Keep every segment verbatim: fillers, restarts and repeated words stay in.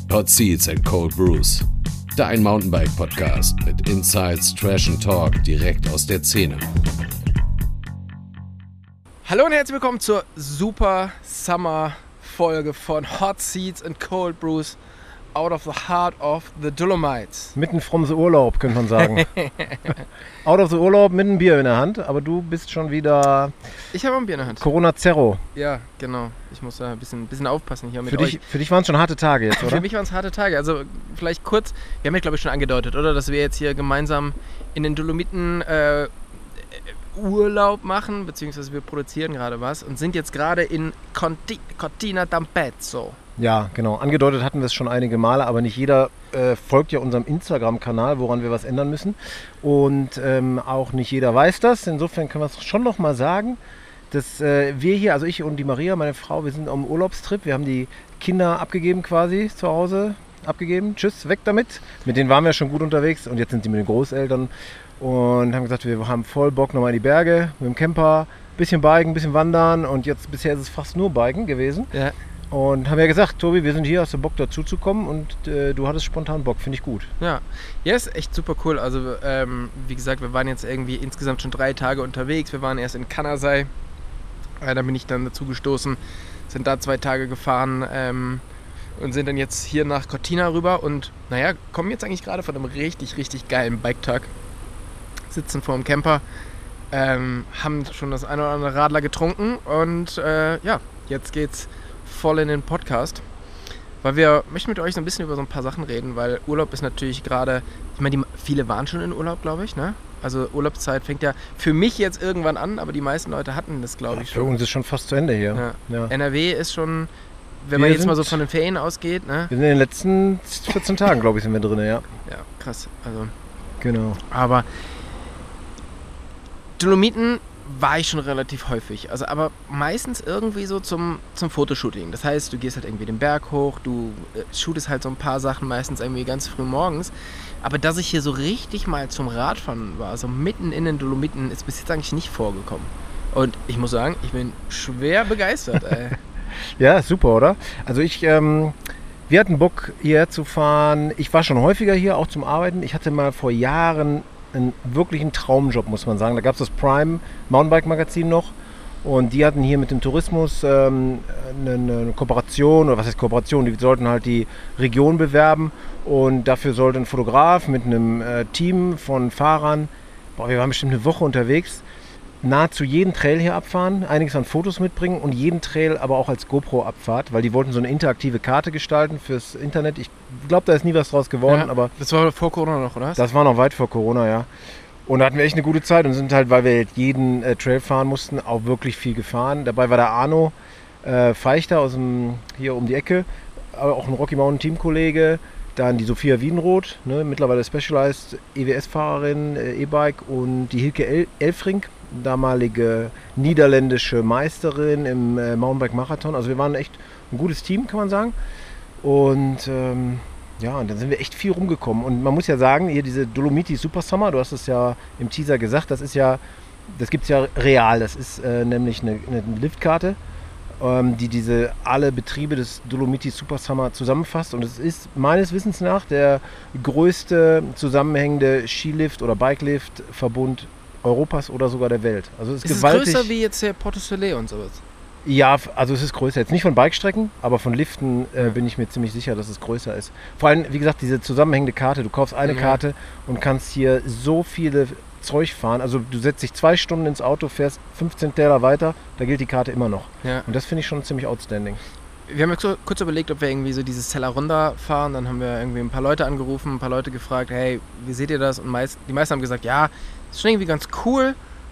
Hot Seats and Cold Brews. Dein Mountainbike-Podcast mit Insights, Trash and Talk direkt aus der Szene. Hallo und herzlich willkommen zur Super Summer Folge von Hot Seats and Cold Brews out of the heart of the Dolomites. Mitten from the Urlaub, könnte man sagen. Out of the Urlaub mit einem Bier in der Hand, aber du bist schon wieder... Ich habe ein Bier in der Hand. Corona Zero. Ja, genau. Ich muss da ein bisschen, ein bisschen aufpassen hier mit für euch. Dich, für dich waren es schon harte Tage jetzt, oder? Für mich waren es harte Tage. Also vielleicht kurz, wir haben ja glaube ich schon angedeutet, oder? Dass wir jetzt hier gemeinsam in den Dolomiten äh, Urlaub machen, beziehungsweise wir produzieren gerade was und sind jetzt gerade in Conti- Cortina d'Ampezzo. Ja, genau. Angedeutet hatten wir es schon einige Male, aber nicht jeder äh, folgt ja unserem Instagram-Kanal, woran wir was ändern müssen. Und ähm, auch nicht jeder weiß das. Insofern können wir es schon noch mal sagen, dass äh, wir hier, also ich und die Maria, meine Frau, wir sind am Urlaubstrip. Wir haben die Kinder abgegeben quasi zu Hause. Abgegeben. Tschüss, weg damit. Mit denen waren wir schon gut unterwegs und jetzt sind die mit den Großeltern und haben gesagt, wir haben voll Bock nochmal in die Berge mit dem Camper. Bisschen biken, bisschen wandern und jetzt bisher ist es fast nur biken gewesen. Ja. Und haben ja gesagt, Tobi, wir sind hier, hast du Bock dazu zu kommen und äh, du hattest spontan Bock, finde ich gut. Ja, ja, ist echt super cool. Also ähm, wie gesagt, wir waren jetzt irgendwie insgesamt schon drei Tage unterwegs. Wir waren erst in Kanasai, äh, da bin ich dann dazu gestoßen, sind da zwei Tage gefahren ähm, und sind dann jetzt hier nach Cortina rüber und naja, kommen jetzt eigentlich gerade von einem richtig, richtig geilen Bike-Tag. Sitzen vor dem Camper, ähm, haben schon das eine oder andere Radler getrunken und äh, ja, jetzt geht's voll in den Podcast, weil wir möchten mit euch so ein bisschen über so ein paar Sachen reden, weil Urlaub ist natürlich gerade, ich meine, die, viele waren schon in Urlaub, glaube ich, ne? Also Urlaubszeit fängt ja für mich jetzt irgendwann an, aber die meisten Leute hatten das, glaube ich, ja, schon. Für uns ist schon fast zu Ende hier. Ja. Ja. N R W ist schon, wenn Wir man jetzt sind- mal so von den Ferien ausgeht, ne? Wir sind in den letzten vierzehn Tagen, glaube ich, sind wir drin, ja. Ja, krass. Also, Genau. aber Dolomiten war ich schon relativ häufig, also aber meistens irgendwie so zum, zum Fotoshooting. Das heißt, du gehst halt irgendwie den Berg hoch, du äh, shootest halt so ein paar Sachen, meistens irgendwie ganz früh morgens. Aber dass ich hier so richtig mal zum Radfahren war, so mitten in den Dolomiten, ist bis jetzt eigentlich nicht vorgekommen. Und ich muss sagen, ich bin schwer begeistert, ey. Ja, super, oder? Also ich, ähm, wir hatten Bock hierher zu fahren. Ich war schon häufiger hier, auch zum Arbeiten. Ich hatte mal vor Jahren einen wirklichen Traumjob, muss man sagen. Da gab es das Prime Mountainbike-Magazin noch und die hatten hier mit dem Tourismus ähm, eine, eine Kooperation, oder was heißt Kooperation, die sollten halt die Region bewerben und dafür sollte ein Fotograf mit einem äh, Team von Fahrern, boah, wir waren bestimmt eine Woche unterwegs, nahezu jeden Trail hier abfahren, einiges an Fotos mitbringen und jeden Trail aber auch als GoPro-Abfahrt, weil die wollten so eine interaktive Karte gestalten fürs Internet. Ich glaube, da ist nie was draus geworden, Ja, aber das war vor Corona noch, oder? das war noch weit vor Corona, ja. Und da hatten wir echt eine gute Zeit und sind halt, weil wir jetzt jeden äh, Trail fahren mussten, auch wirklich viel gefahren. Dabei war der Arno äh, Feichter aus dem, hier um die Ecke, aber auch ein Rocky Mountain Teamkollege. Dann die Sophia Wiedenroth, ne, mittlerweile Specialized E W S-Fahrerin, äh, E-Bike, und die Hilke El- Elfrink, damalige niederländische Meisterin im äh, Mountainbike-Marathon. Also wir waren echt ein gutes Team, kann man sagen. Und ähm, ja, und dann sind wir echt viel rumgekommen. Und man muss ja sagen, hier diese Dolomiti Super Summer, du hast es ja im Teaser gesagt, das ist ja, das gibt es ja real. Das ist äh, nämlich eine, eine Liftkarte, ähm, die diese alle Betriebe des Dolomiti Super Summer zusammenfasst. Und es ist meines Wissens nach der größte zusammenhängende Skilift- oder Bikelift-Verbund Europas oder sogar der Welt. Also es ist, Ist es gewaltig. größer wie jetzt der Porto Soleil und sowas? Ja, f- also es ist größer. Jetzt nicht von Bikestrecken, aber von Liften äh, bin ich mir ziemlich sicher, dass es größer ist. Vor allem, wie gesagt, diese zusammenhängende Karte. Du kaufst eine Ja. Karte und kannst hier so viele Zeug fahren. Also du setzt dich zwei Stunden ins Auto, fährst fünfzehn Täler weiter, da gilt die Karte immer noch. Ja. Und das finde ich schon ziemlich outstanding. Wir haben jetzt so kurz überlegt, ob wir irgendwie so dieses Cella Ronda fahren. Dann haben wir irgendwie ein paar Leute angerufen, ein paar Leute gefragt, hey, wie seht ihr das? Und meist, die meisten haben gesagt, ja, ist schon irgendwie ganz cool.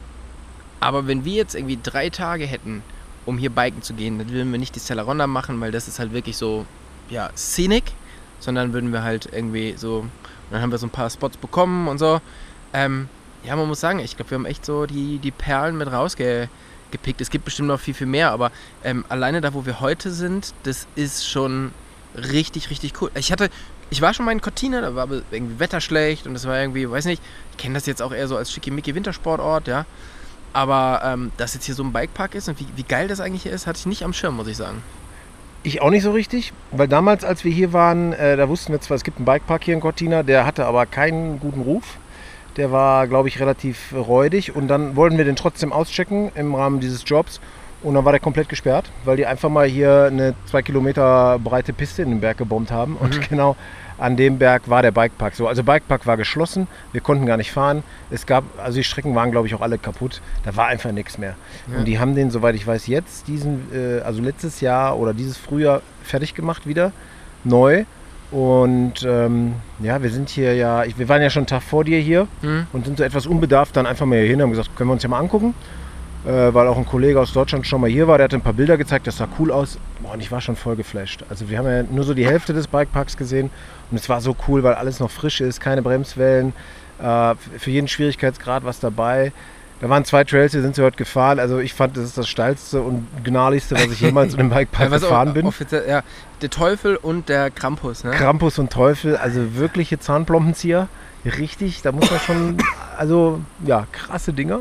Aber wenn wir jetzt irgendwie drei Tage hätten, um hier biken zu gehen, dann würden wir nicht die Cella Ronda machen, weil das ist halt wirklich so, ja, scenic, sondern würden wir halt irgendwie so, und dann haben wir so ein paar Spots bekommen und so. Ähm, ja, man muss sagen, ich glaube, wir haben echt so die, die Perlen mit rausgepickt. Es gibt bestimmt noch viel, viel mehr, aber ähm, alleine da, wo wir heute sind, das ist schon richtig, richtig cool. Ich hatte, ich war schon mal in Cortina, da war aber irgendwie Wetter schlecht und das war irgendwie, weiß nicht, ich kenne das jetzt auch eher so als schickimicki Wintersportort, ja. Aber ähm, dass jetzt hier so ein Bikepark ist und wie, wie geil das eigentlich hier ist, hatte ich nicht am Schirm, muss ich sagen. Ich auch nicht so richtig, weil damals, als wir hier waren, äh, da wussten wir zwar, es gibt einen Bikepark hier in Cortina, der hatte aber keinen guten Ruf. Der war, glaube ich, relativ räudig und dann wollten wir den trotzdem auschecken im Rahmen dieses Jobs und dann war der komplett gesperrt, weil die einfach mal hier eine zwei Kilometer breite Piste in den Berg gebombt haben und mhm. genau an dem Berg war der Bikepark so. Also Bikepark war geschlossen, wir konnten gar nicht fahren. Es gab, also die Strecken waren, glaube ich, auch alle kaputt. Da war einfach nichts mehr. Ja. Und die haben den, soweit ich weiß, jetzt diesen, äh, also letztes Jahr oder dieses Frühjahr fertig gemacht wieder, neu. Und ähm, ja, wir sind hier ja, ich, wir waren ja schon einen Tag vor dir hier mhm. und sind so etwas unbedarft dann einfach mal hier hin und haben gesagt, können wir uns ja mal angucken. Äh, weil auch ein Kollege aus Deutschland schon mal hier war, der hat ein paar Bilder gezeigt, das sah cool aus. Boah, und ich war schon voll geflasht. Also wir haben ja nur so die Hälfte des Bikeparks gesehen und es war so cool, weil alles noch frisch ist, keine Bremswellen, äh, für jeden Schwierigkeitsgrad was dabei. Da waren zwei Trails, die sind wir heute gefahren. Also ich fand, das ist das steilste und gnarligste, was ich jemals in einem Bikepark ja, gefahren auch, bin. Offiziell, ja, der Teufel und der Krampus. Ne? Krampus und Teufel, also wirkliche Zahnplombenzieher. Richtig, da muss man schon, also ja, krasse Dinger.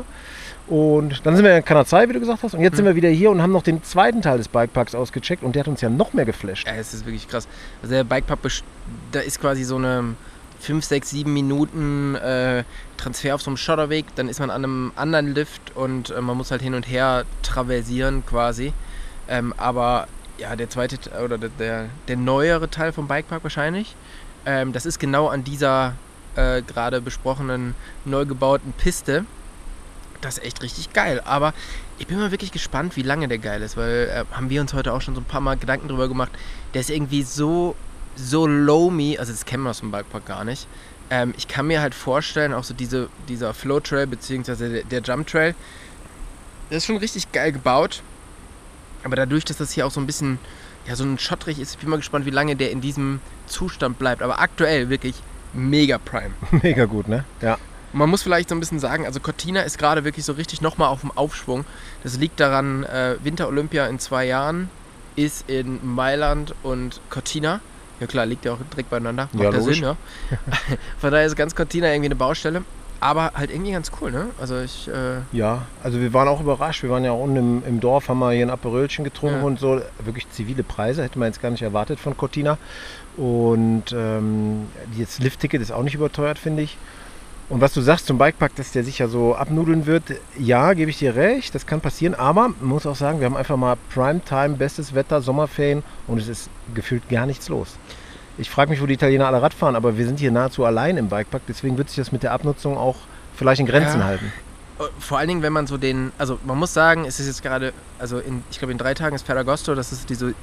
Und dann sind wir in Canazei, wie du gesagt hast. Und jetzt hm. sind wir wieder hier und haben noch den zweiten Teil des Bikeparks ausgecheckt. Und der hat uns ja noch mehr geflasht. Ja, es ist wirklich krass. Also der Bikepark, da ist quasi so eine fünf, sechs, sieben Minuten äh, Transfer auf so einem Schotterweg. Dann ist man an einem anderen Lift und äh, man muss halt hin und her traversieren quasi. Ähm, aber ja, der zweite oder der, der, der neuere Teil vom Bikepark wahrscheinlich, ähm, das ist genau an dieser äh, gerade besprochenen, neu gebauten Piste. Das ist echt richtig geil, aber ich bin mal wirklich gespannt, wie lange der geil ist, weil äh, haben wir uns heute auch schon so ein paar Mal Gedanken drüber gemacht, der ist irgendwie so, so low-me, also das kennen wir aus dem Bikepark gar nicht. Ähm, ich kann mir halt vorstellen, auch so diese, dieser Flow-Trail bzw. der, der Jump-Trail, der ist schon richtig geil gebaut, aber dadurch, dass das hier auch so ein bisschen, ja, so ein schottrig ist, ich bin mal gespannt, wie lange der in diesem Zustand bleibt, aber aktuell wirklich mega prime. Mega gut, ne? Ja. Man muss vielleicht so ein bisschen sagen, also Cortina ist gerade wirklich so richtig nochmal auf dem Aufschwung. Das liegt daran, äh, Winter-Olympia in zwei Jahren ist in Mailand und Cortina. Ja klar, liegt ja auch direkt beieinander. Macht ja, der logisch. Sinn, ja. Von daher ist ganz Cortina irgendwie eine Baustelle. Aber halt irgendwie ganz cool, ne? Also ich... Äh ja, also wir waren auch überrascht. Wir waren ja unten im, im Dorf, haben wir hier ein Aperölchen getrunken Ja. und so. Wirklich zivile Preise, hätte man jetzt gar nicht erwartet von Cortina. Und ähm, das Liftticket ist auch nicht überteuert, finde ich. Und was du sagst zum Bikepark, dass der sich ja so abnudeln wird, ja, gebe ich dir recht, das kann passieren, aber man muss auch sagen, wir haben einfach mal Primetime, bestes Wetter, Sommerferien und es ist gefühlt gar nichts los. Ich frage mich, wo die Italiener alle Rad fahren, aber wir sind hier nahezu allein im Bikepark, deswegen wird sich das mit der Abnutzung auch vielleicht in Grenzen Ja. halten. Vor allen Dingen, wenn man so den, also man muss sagen, es ist jetzt gerade, also in, ich glaube in drei Tagen ist Ferragosto, das ist diese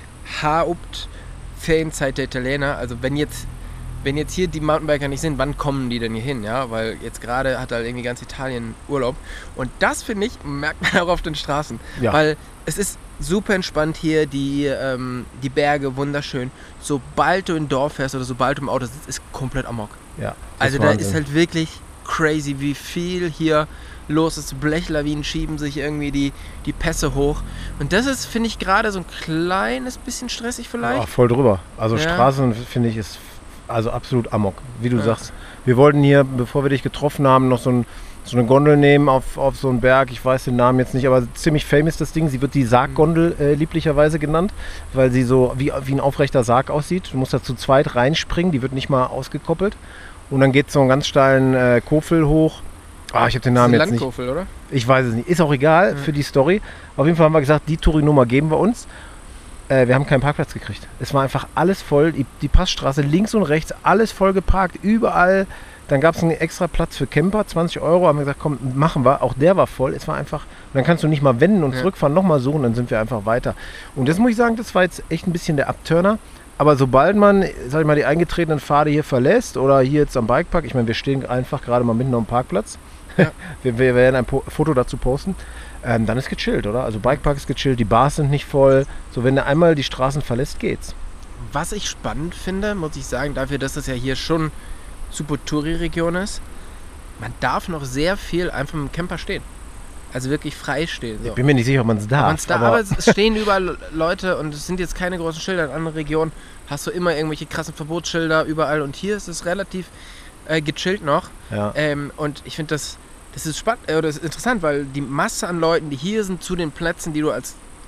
Haupt-Ferienzeit der Italiener, also wenn jetzt Wenn jetzt hier die Mountainbiker nicht sind, wann kommen die denn hier hin? Ja, weil jetzt gerade hat halt irgendwie ganz Italien Urlaub. Und das, finde ich, merkt man auch auf den Straßen. Ja. Weil es ist super entspannt hier, die, ähm, die Berge wunderschön. Sobald du in ein Dorf fährst oder sobald du im Auto sitzt, ist komplett Amok. Ja, Also da ist halt wirklich crazy, wie viel hier los ist. Blechlawinen schieben sich irgendwie die, die Pässe hoch. Und das ist, finde ich, gerade so ein kleines bisschen stressig vielleicht. Ja, voll drüber. Also Ja. Straßen, finde ich, ist also absolut Amok, wie du Ja. sagst. Wir wollten hier, bevor wir dich getroffen haben, noch so, ein, so eine Gondel nehmen auf, auf so einen Berg. Ich weiß den Namen jetzt nicht, aber ziemlich famous das Ding. Sie wird die Sarggondel äh, lieblicherweise genannt, weil sie so wie, wie ein aufrechter Sarg aussieht. Du musst da zu zweit reinspringen, die wird nicht mal ausgekoppelt. Und dann geht so einen ganz steilen äh, Kofel hoch. Ah, ich habe den Namen Das ist jetzt nicht. Landkofel, oder? Ich weiß es nicht. Ist auch egal Ja. für die Story. Auf jeden Fall haben wir gesagt, die Touri-Nummer geben wir uns. Äh, wir haben keinen Parkplatz gekriegt. Es war einfach alles voll. Die, die Passstraße links und rechts, alles voll geparkt, überall. Dann gab es einen extra Platz für Camper, zwanzig Euro. Haben wir gesagt, komm, machen wir. Auch der war voll. Es war einfach, und dann kannst du nicht mal wenden und Ja. zurückfahren, nochmal suchen, dann sind wir einfach weiter. Und das muss ich sagen, das war jetzt echt ein bisschen der Upturner. Aber sobald man, sag ich mal, die eingetretenen Pfade hier verlässt oder hier jetzt am Bikepark, ich meine, wir stehen einfach gerade mal mitten am Parkplatz. Ja. wir, wir werden ein po- Foto dazu posten. Ähm, dann ist gechillt, oder? Also Bikepark ist gechillt, die Bars sind nicht voll. So, wenn du einmal die Straßen verlässt, geht's. Was ich spannend finde, muss ich sagen, dafür, dass das ja hier schon super Touri-Region ist, man darf noch sehr viel einfach mit dem Camper stehen. Also wirklich frei stehen. So. Ich bin mir nicht sicher, ob man es darf. Man's da, aber, aber es stehen überall Leute und es sind jetzt keine großen Schilder. In anderen Regionen hast du immer irgendwelche krassen Verbotsschilder überall und hier ist es relativ äh, gechillt noch. ja. Ähm, und ich finde das, das ist spannend, äh, das ist interessant, weil die Masse an Leuten, die hier sind, zu den Plätzen, die du als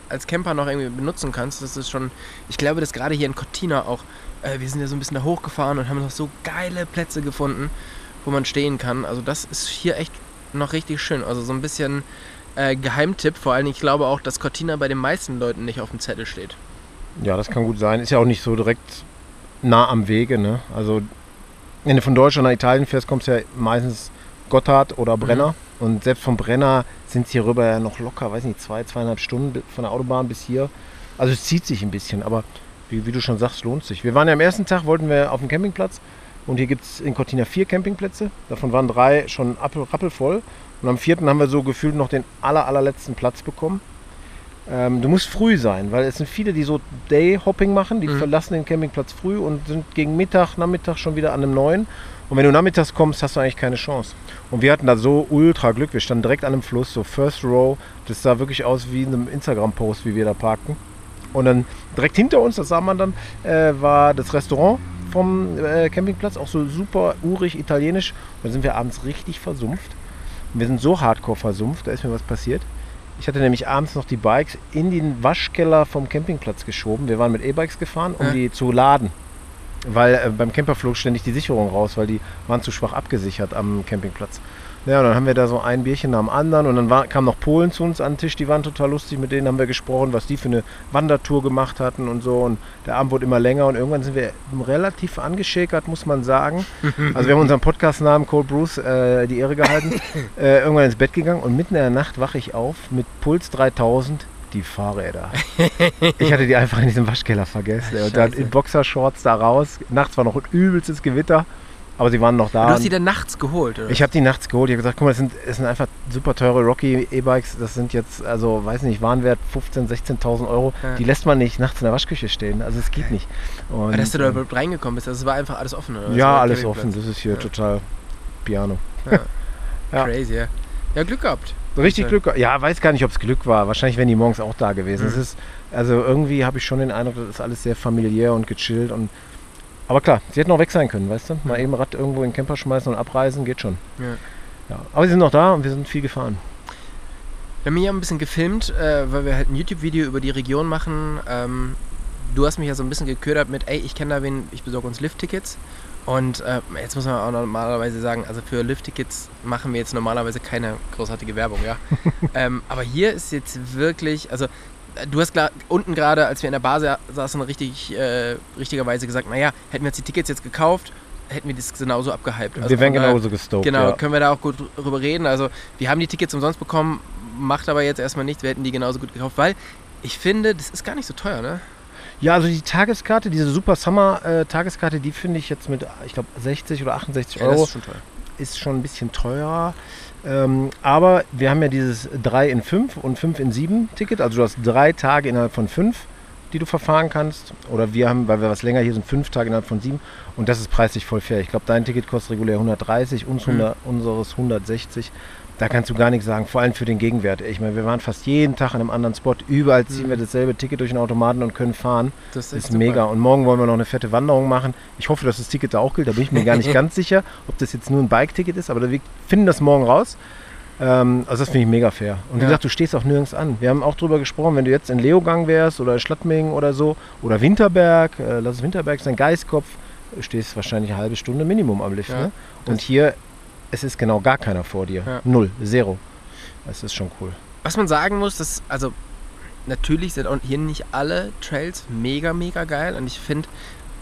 als Camper noch irgendwie benutzen kannst, das ist schon, ich glaube, dass gerade hier in Cortina auch, äh, wir sind ja so ein bisschen da hochgefahren und haben noch so geile Plätze gefunden, wo man stehen kann. Also das ist hier echt noch richtig schön. Also so ein bisschen äh, Geheimtipp, vor allem ich glaube auch, dass Cortina bei den meisten Leuten nicht auf dem Zettel steht. Ja, das kann gut sein. Ist ja auch nicht so direkt nah am Wege, ne? Also wenn du von Deutschland nach Italien fährst, kommst du ja meistens Gotthard oder Brenner. Mhm. Und selbst vom Brenner sind es hier rüber ja noch locker, weiß nicht, zwei, zweieinhalb Stunden von der Autobahn bis hier. Also es zieht sich ein bisschen, aber wie, wie du schon sagst, lohnt sich. Wir waren ja am ersten Tag, wollten wir auf dem Campingplatz und hier gibt es in Cortina vier Campingplätze. Davon waren drei schon rappelvoll. Und am vierten haben wir so gefühlt noch den aller, allerletzten Platz bekommen. Ähm, du musst früh sein, weil es sind viele, die so Day-Hopping machen, die mhm. verlassen den Campingplatz früh und sind gegen Mittag, Nachmittag schon wieder an einem neuen. Und wenn du nachmittags kommst, hast du eigentlich keine Chance. Und wir hatten da so ultra Glück. Wir standen direkt an einem Fluss, so First Row. Das sah wirklich aus wie in einem Instagram-Post, wie wir da parkten. Und dann direkt hinter uns, das sah man dann, äh, war das Restaurant vom äh, Campingplatz. Auch so super urig italienisch. Und da sind wir abends richtig versumpft. Und wir sind so hardcore versumpft, da ist mir was passiert. Ich hatte nämlich abends noch die Bikes in den Waschkeller vom Campingplatz geschoben. Wir waren mit E-Bikes gefahren, um ja. die zu laden. Weil äh, beim Camper flog ständig die Sicherung raus, weil die waren zu schwach abgesichert am Campingplatz. Ja, und dann haben wir da so ein Bierchen nach dem anderen und dann war, kamen noch Polen zu uns an den Tisch, die waren total lustig, mit denen haben wir gesprochen, was die für eine Wandertour gemacht hatten und so. Und der Abend wurde immer länger und irgendwann sind wir relativ angeschäkert, muss man sagen. Also wir haben unseren Podcast-Namen Cold Brews äh, die Ehre gehalten, äh, irgendwann ins Bett gegangen und mitten in der Nacht wache ich auf mit Puls dreitausend. Die Fahrräder. Ich hatte die einfach in diesem Waschkeller vergessen. Und dann in Boxershorts da raus. Nachts war noch ein übelstes Gewitter, aber sie waren noch da. Du hast die dann nachts geholt, oder? Ich habe die nachts geholt. Ich habe gesagt, guck mal, das sind, das sind einfach super teure Rocky E-Bikes. Das sind jetzt, also weiß nicht, Warenwert fünfzehntausend, sechzehntausend Euro. Ja. Die lässt man nicht nachts in der Waschküche stehen. Also es geht okay. nicht. Und, aber dass du da überhaupt reingekommen bist, also es war einfach alles offen, oder? Ja, alles offen. Das ist hier ja. total Piano. Ja. Ja. Crazy, ja. Ja, Glück gehabt. Richtig Glück. Ja, weiß gar nicht, ob es Glück war. Wahrscheinlich wären die morgens auch da gewesen. Mhm. Es ist, also irgendwie habe ich schon den Eindruck, das ist alles sehr familiär und gechillt. Und, aber klar, sie hätten auch weg sein können, weißt du? Mal mhm. eben Rad irgendwo in den Camper schmeißen und abreisen, geht schon. Ja. Ja. Aber sie sind noch da und wir sind viel gefahren. Wir haben hier ein bisschen gefilmt, äh, weil wir halt ein YouTube-Video über die Region machen. Ähm, du hast mich ja so ein bisschen geködert mit, ey, ich kenne da wen, ich besorge uns Lift-Tickets. Und äh, jetzt muss man auch normalerweise sagen, also für Lift-Tickets machen wir jetzt normalerweise keine großartige Werbung, ja. ähm, aber hier ist jetzt wirklich, also du hast klar, unten gerade, als wir in der Bar sa- saßen, richtig, äh, richtigerweise gesagt, naja, hätten wir jetzt die Tickets jetzt gekauft, hätten wir das genauso abgehypt. Also wir wären genauso gestoked. Genau, ja. können wir da auch gut drüber reden. Also wir haben die Tickets umsonst bekommen, macht aber jetzt erstmal nichts, wir hätten die genauso gut gekauft, weil ich finde, das ist gar nicht so teuer, ne? Ja, also die Tageskarte, diese Super Summer äh, Tageskarte, die finde ich jetzt mit, ich glaube, sechzig oder achtundsechzig Euro. Ja, das ist schon teuer. Ist schon ein bisschen teurer. Ähm, aber wir haben ja dieses drei in fünf und fünf in sieben Ticket. Also du hast drei Tage innerhalb von fünf, die du verfahren kannst. Oder wir haben, weil wir was länger hier sind, fünf Tage innerhalb von sieben. Und das ist preislich voll fair. Ich glaube, dein Ticket kostet regulär hundertdreißig, uns mhm. hundert, unseres hundertsechzig. Da kannst du gar nichts sagen, vor allem für den Gegenwert. Ich meine, wir waren fast jeden Tag an einem anderen Spot. Überall ziehen mhm. wir dasselbe Ticket durch den Automaten und können fahren. Das ist, das ist mega. Und morgen wollen wir noch eine fette Wanderung machen. Ich hoffe, dass das Ticket da auch gilt. Da bin ich mir gar nicht ganz sicher, ob das jetzt nur ein Bike-Ticket ist. Aber wir finden das morgen raus. Ähm, also das finde ich mega fair. Und wie ja. gesagt, du stehst auch nirgends an. Wir haben auch drüber gesprochen, wenn du jetzt in Leogang wärst oder Schladming oder so oder Winterberg, äh, lass es Winterberg sein, Geiskopf, stehst wahrscheinlich eine halbe Stunde Minimum am Lift. Ja. Ne? Und hier... Es ist genau gar keiner vor dir. Ja. Null, zero. Das ist schon cool. Was man sagen muss, dass, also natürlich sind auch hier nicht alle Trails mega, mega geil. Und ich finde,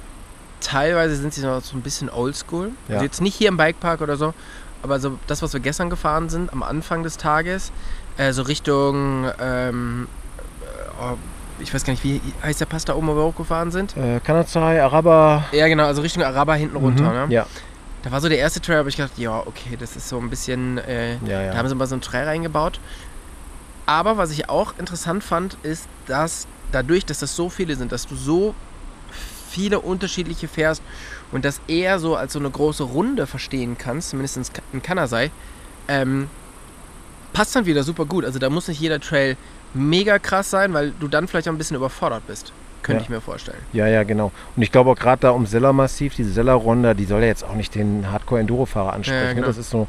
teilweise sind sie noch so ein bisschen oldschool. Ja. Also jetzt nicht hier im Bikepark oder so, aber so das, was wir gestern gefahren sind, am Anfang des Tages, äh, so Richtung, ähm, oh, ich weiß gar nicht, wie heißt der Pass da oben, wo wir hochgefahren sind? Äh, Kanazai, Araber. Ja, genau, also Richtung Araber hinten runter. Mhm, ne? Ja. Da war so der erste Trail, aber ich gedacht, ja, okay, das ist so ein bisschen, äh, ja, ja. da haben sie mal so einen Trail reingebaut. Aber was ich auch interessant fand, ist, dass dadurch, dass das so viele sind, dass du so viele unterschiedliche fährst und das eher so als so eine große Runde verstehen kannst, zumindest in Kanazai, ähm, passt dann wieder super gut. Also da muss nicht jeder Trail mega krass sein, weil du dann vielleicht auch ein bisschen überfordert bist. Könnte ja. ich mir vorstellen. Ja, ja, genau. Und ich glaube auch gerade da um Sella-Massiv, diese Sella-Ronda, die soll ja jetzt auch nicht den Hardcore-Enduro-Fahrer ansprechen. Ja, genau. Das ist so für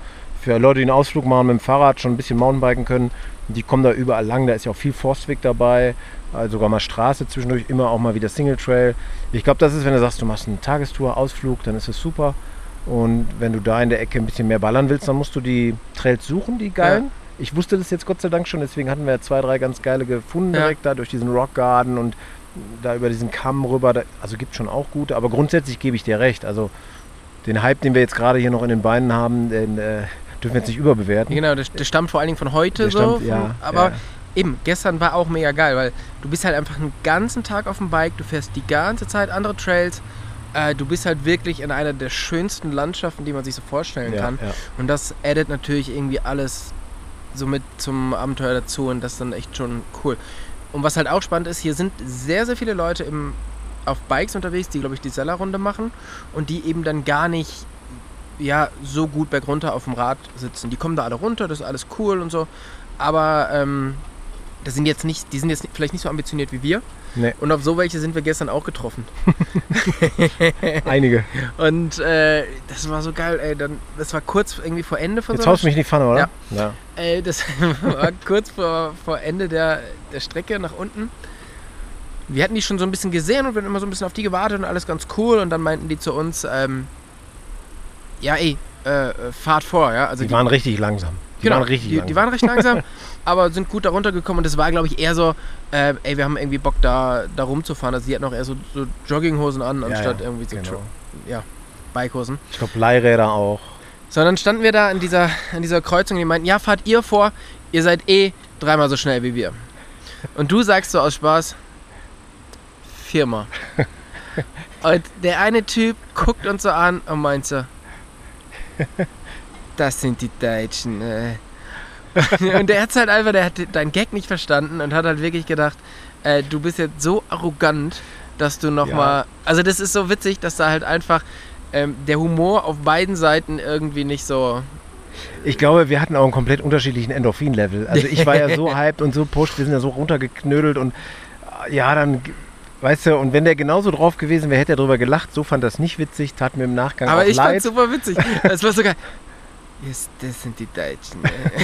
für Leute, die einen Ausflug machen mit dem Fahrrad, schon ein bisschen Mountainbiken können. Die kommen da überall lang, da ist ja auch viel Forstweg dabei, also sogar mal Straße zwischendurch, immer auch mal wieder Single Trail. Ich glaube, das ist, wenn du sagst, du machst eine Tagestour, Ausflug, dann ist es super. Und wenn du da in der Ecke ein bisschen mehr ballern willst, dann musst du die Trails suchen, die geilen. Ja. Ich wusste das jetzt Gott sei Dank schon, deswegen hatten wir zwei, drei ganz geile gefunden direkt ja. da durch diesen Rock Garden und da über diesen Kamm rüber. Da, also gibt es schon auch gute, aber grundsätzlich gebe ich dir recht. Also den Hype, den wir jetzt gerade hier noch in den Beinen haben, den äh, dürfen wir jetzt nicht überbewerten. Genau, der, der stammt vor allen Dingen von heute der so. Stammt, ja, aber ja. eben, gestern war auch mega geil, weil du bist halt einfach einen ganzen Tag auf dem Bike, du fährst die ganze Zeit andere Trails. Äh, du bist halt wirklich in einer der schönsten Landschaften, die man sich so vorstellen ja, kann. Ja. Und das addet natürlich irgendwie alles so mit zum Abenteuer dazu und das ist dann echt schon cool. Und was halt auch spannend ist, hier sind sehr, sehr viele Leute im, auf Bikes unterwegs, die, glaube ich, die Sellerrunde machen und die eben dann gar nicht ja, so gut bergunter auf dem Rad sitzen. Die kommen da alle runter, das ist alles cool und so, aber ähm, das sind jetzt nicht, die sind jetzt vielleicht nicht so ambitioniert wie wir. Nee. Und auf so welche sind wir gestern auch getroffen. Einige. Und äh, das war so geil, ey. Dann, das war kurz irgendwie vor Ende von Jetzt so haust du mich in die Pfanne, oder? Ja. ja. Äh, das war kurz vor, vor Ende der, der Strecke nach unten. Wir hatten die schon so ein bisschen gesehen und wir haben immer so ein bisschen auf die gewartet und alles ganz cool. Und dann meinten die zu uns, ähm, ja ey, äh, fahrt vor. Ja? Also die, die waren richtig langsam. Die genau, waren richtig die, langsam. die waren recht langsam, aber sind gut da runtergekommen und das war, glaube ich, eher so, äh, ey, wir haben irgendwie Bock da, da rumzufahren. Also die hatten auch eher so, so Jogginghosen an, anstatt ja, ja, irgendwie so genau. ja, Bikehosen. Ich glaube Leihräder auch. So, dann standen wir da an dieser, an dieser Kreuzung und die meinten, ja, fahrt ihr vor, ihr seid eh dreimal so schnell wie wir. Und du sagst so aus Spaß, viermal. Und der eine Typ guckt uns so an und meint so, das sind die Deutschen. Äh. Und der hat halt einfach, der hat deinen Gag nicht verstanden und hat halt wirklich gedacht, äh, du bist jetzt so arrogant, dass du nochmal, ja. Also das ist so witzig, dass da halt einfach ähm, der Humor auf beiden Seiten irgendwie nicht so... Ich glaube, wir hatten auch einen komplett unterschiedlichen Endorphin-Level. Also ich war ja so hyped und so pushed, wir sind ja so runtergeknödelt und ja, dann... Weißt du, und wenn der genauso drauf gewesen wäre, hätte er drüber gelacht. So fand das nicht witzig, tat mir im Nachgang aber auch leid. Aber ich fand's super witzig. Das war sogar... Yes, das sind die Deutschen.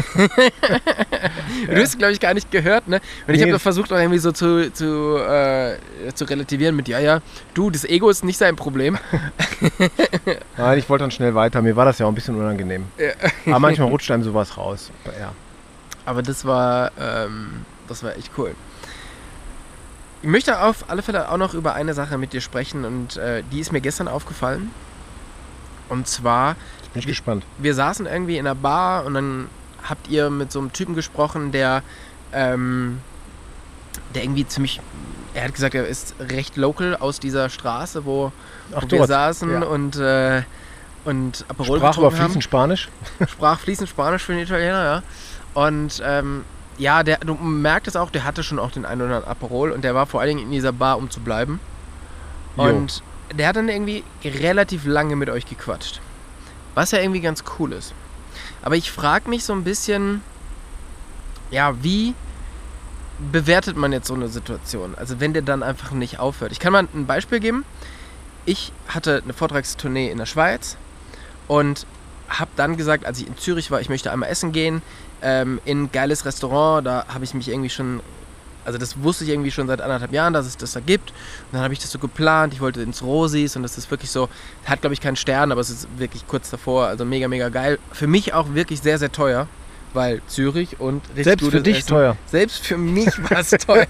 Du hast, glaube ich, gar nicht gehört, ne? Und ich nee. habe das versucht auch irgendwie so zu, zu, äh, zu relativieren mit, ja, ja, du, das Ego ist nicht sein Problem. Nein, ich wollte dann schnell weiter. Mir war das ja auch ein bisschen unangenehm. Ja. Aber manchmal rutscht einem sowas raus. Ja. Aber das war, ähm, das war echt cool. Ich möchte auf alle Fälle auch noch über eine Sache mit dir sprechen und äh, die ist mir gestern aufgefallen. Und zwar... Bin ich gespannt. Wir saßen irgendwie in einer Bar und dann habt ihr mit so einem Typen gesprochen, der, ähm, der irgendwie ziemlich, er hat gesagt, er ist recht local aus dieser Straße, wo, Ach, wo wir dort. saßen ja. und, äh, und Aperol Sprach aber fließend haben. Spanisch. Sprach fließend Spanisch für einen Italiener, ja. Und ähm, ja, der, du merkst es auch, der hatte schon auch den einen oder anderen Aperol und der war vor allen Dingen in dieser Bar, um zu bleiben. Und jo. der hat dann irgendwie relativ lange mit euch gequatscht. Was ja irgendwie ganz cool ist. Aber ich frage mich so ein bisschen, ja, wie bewertet man jetzt so eine Situation? Also wenn der dann einfach nicht aufhört. Ich kann mal ein Beispiel geben. Ich hatte eine Vortragstournee in der Schweiz und habe dann gesagt, als ich in Zürich war, ich möchte einmal essen gehen, ähm, in ein geiles Restaurant. Da habe ich mich irgendwie schon... Also das wusste ich irgendwie schon seit anderthalb Jahren, dass es das da gibt. Und dann habe ich das so geplant. Ich wollte ins Rosis und das ist wirklich so, hat glaube ich keinen Stern, aber es ist wirklich kurz davor. Also mega, mega geil. Für mich auch wirklich sehr, sehr teuer, weil Zürich und richtig Selbst für dich Essen. teuer. Selbst für mich war es teuer.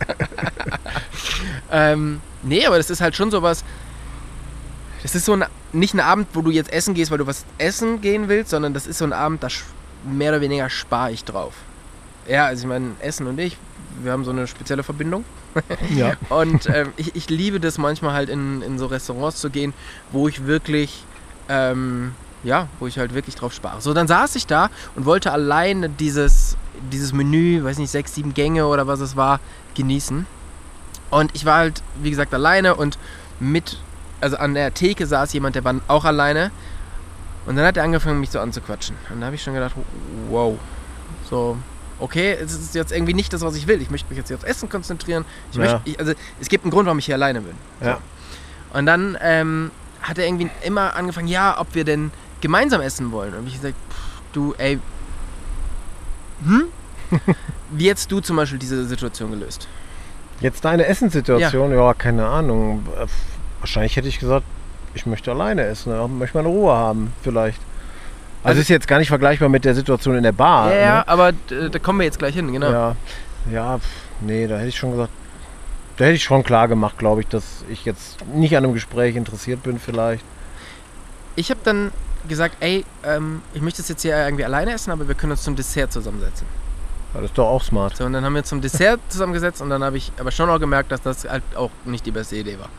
ähm, nee, aber das ist halt schon sowas, das ist so ein, nicht ein Abend, wo du jetzt essen gehst, weil du was essen gehen willst, sondern das ist so ein Abend, da mehr oder weniger spare ich drauf. Ja, also ich meine, Essen und ich, wir haben so eine spezielle Verbindung. Ja. Und ähm, ich, ich liebe das manchmal halt in, in so Restaurants zu gehen, wo ich wirklich, ähm, ja, wo ich halt wirklich drauf spare. So, dann saß ich da und wollte alleine dieses, dieses Menü, weiß nicht, sechs, sieben Gänge oder was es war, genießen. Und ich war halt, wie gesagt, alleine und mit, also an der Theke saß jemand, der war auch alleine. Und dann hat er angefangen, mich so anzuquatschen. Und da habe ich schon gedacht, wow, so... Okay, es ist jetzt irgendwie nicht das, was ich will. Ich möchte mich jetzt hier aufs Essen konzentrieren. Ich ja. möchte, ich, also es gibt einen Grund, warum ich hier alleine bin. So. Ja. Und dann ähm, hat er irgendwie immer angefangen, ja, ob wir denn gemeinsam essen wollen. Und ich gesagt, pff, du, ey, hm? Wie hättest du zum Beispiel diese Situation gelöst? Jetzt deine Essenssituation? Ja. ja, keine Ahnung. Wahrscheinlich hätte ich gesagt, ich möchte alleine essen, ich möchte meine Ruhe haben, vielleicht. Also, also ist jetzt gar nicht vergleichbar mit der Situation in der Bar. Ja, ja ne? aber äh, da kommen wir jetzt gleich hin, genau. Ja, ja, nee, da hätte ich schon gesagt, da hätte ich schon klar gemacht, glaube ich, dass ich jetzt nicht an einem Gespräch interessiert bin vielleicht. Ich habe dann gesagt, ey, ähm, ich möchte es jetzt hier irgendwie alleine essen, aber wir können uns zum Dessert zusammensetzen. Ja, das ist doch auch smart. So, und dann haben wir uns zum Dessert zusammengesetzt und dann habe ich aber schon auch gemerkt, dass das halt auch nicht die beste Idee war.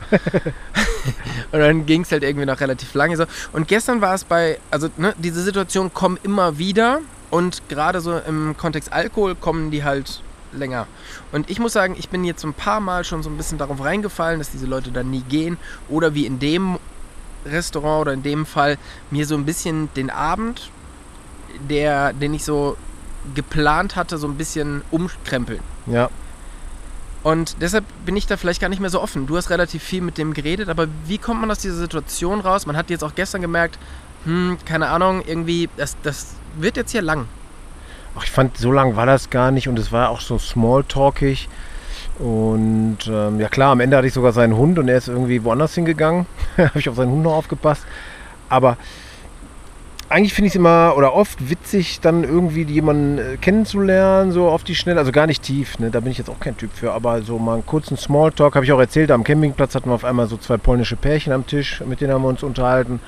Und dann ging es halt irgendwie noch relativ lange so. Und gestern war es bei, also ne, diese Situationen kommen immer wieder und gerade so im Kontext Alkohol kommen die halt länger. Und ich muss sagen, ich bin jetzt ein paar Mal schon so ein bisschen darauf reingefallen, dass diese Leute dann nie gehen oder wie in dem Restaurant oder in dem Fall mir so ein bisschen den Abend, der, den ich so geplant hatte, so ein bisschen umkrempeln. Ja. Und deshalb bin ich da vielleicht gar nicht mehr so offen. Du hast relativ viel mit dem geredet, aber wie kommt man aus dieser Situation raus? Man hat jetzt auch gestern gemerkt, hm, keine Ahnung, irgendwie, das, das wird jetzt hier lang. Ach, ich fand, so lang war das gar nicht und es war auch so smalltalkig. Und ähm, ja klar, am Ende hatte ich sogar seinen Hund und er ist irgendwie woanders hingegangen. Habe ich auf seinen Hund noch aufgepasst. Aber eigentlich finde ich es immer oder oft witzig, dann irgendwie jemanden äh, kennenzulernen, so auf die Schnelle. Also gar nicht tief, ne? Da bin ich jetzt auch kein Typ für. Aber so mal einen kurzen Smalltalk, habe ich auch erzählt. Am Campingplatz hatten wir auf einmal so zwei polnische Pärchen am Tisch, mit denen haben wir uns unterhalten.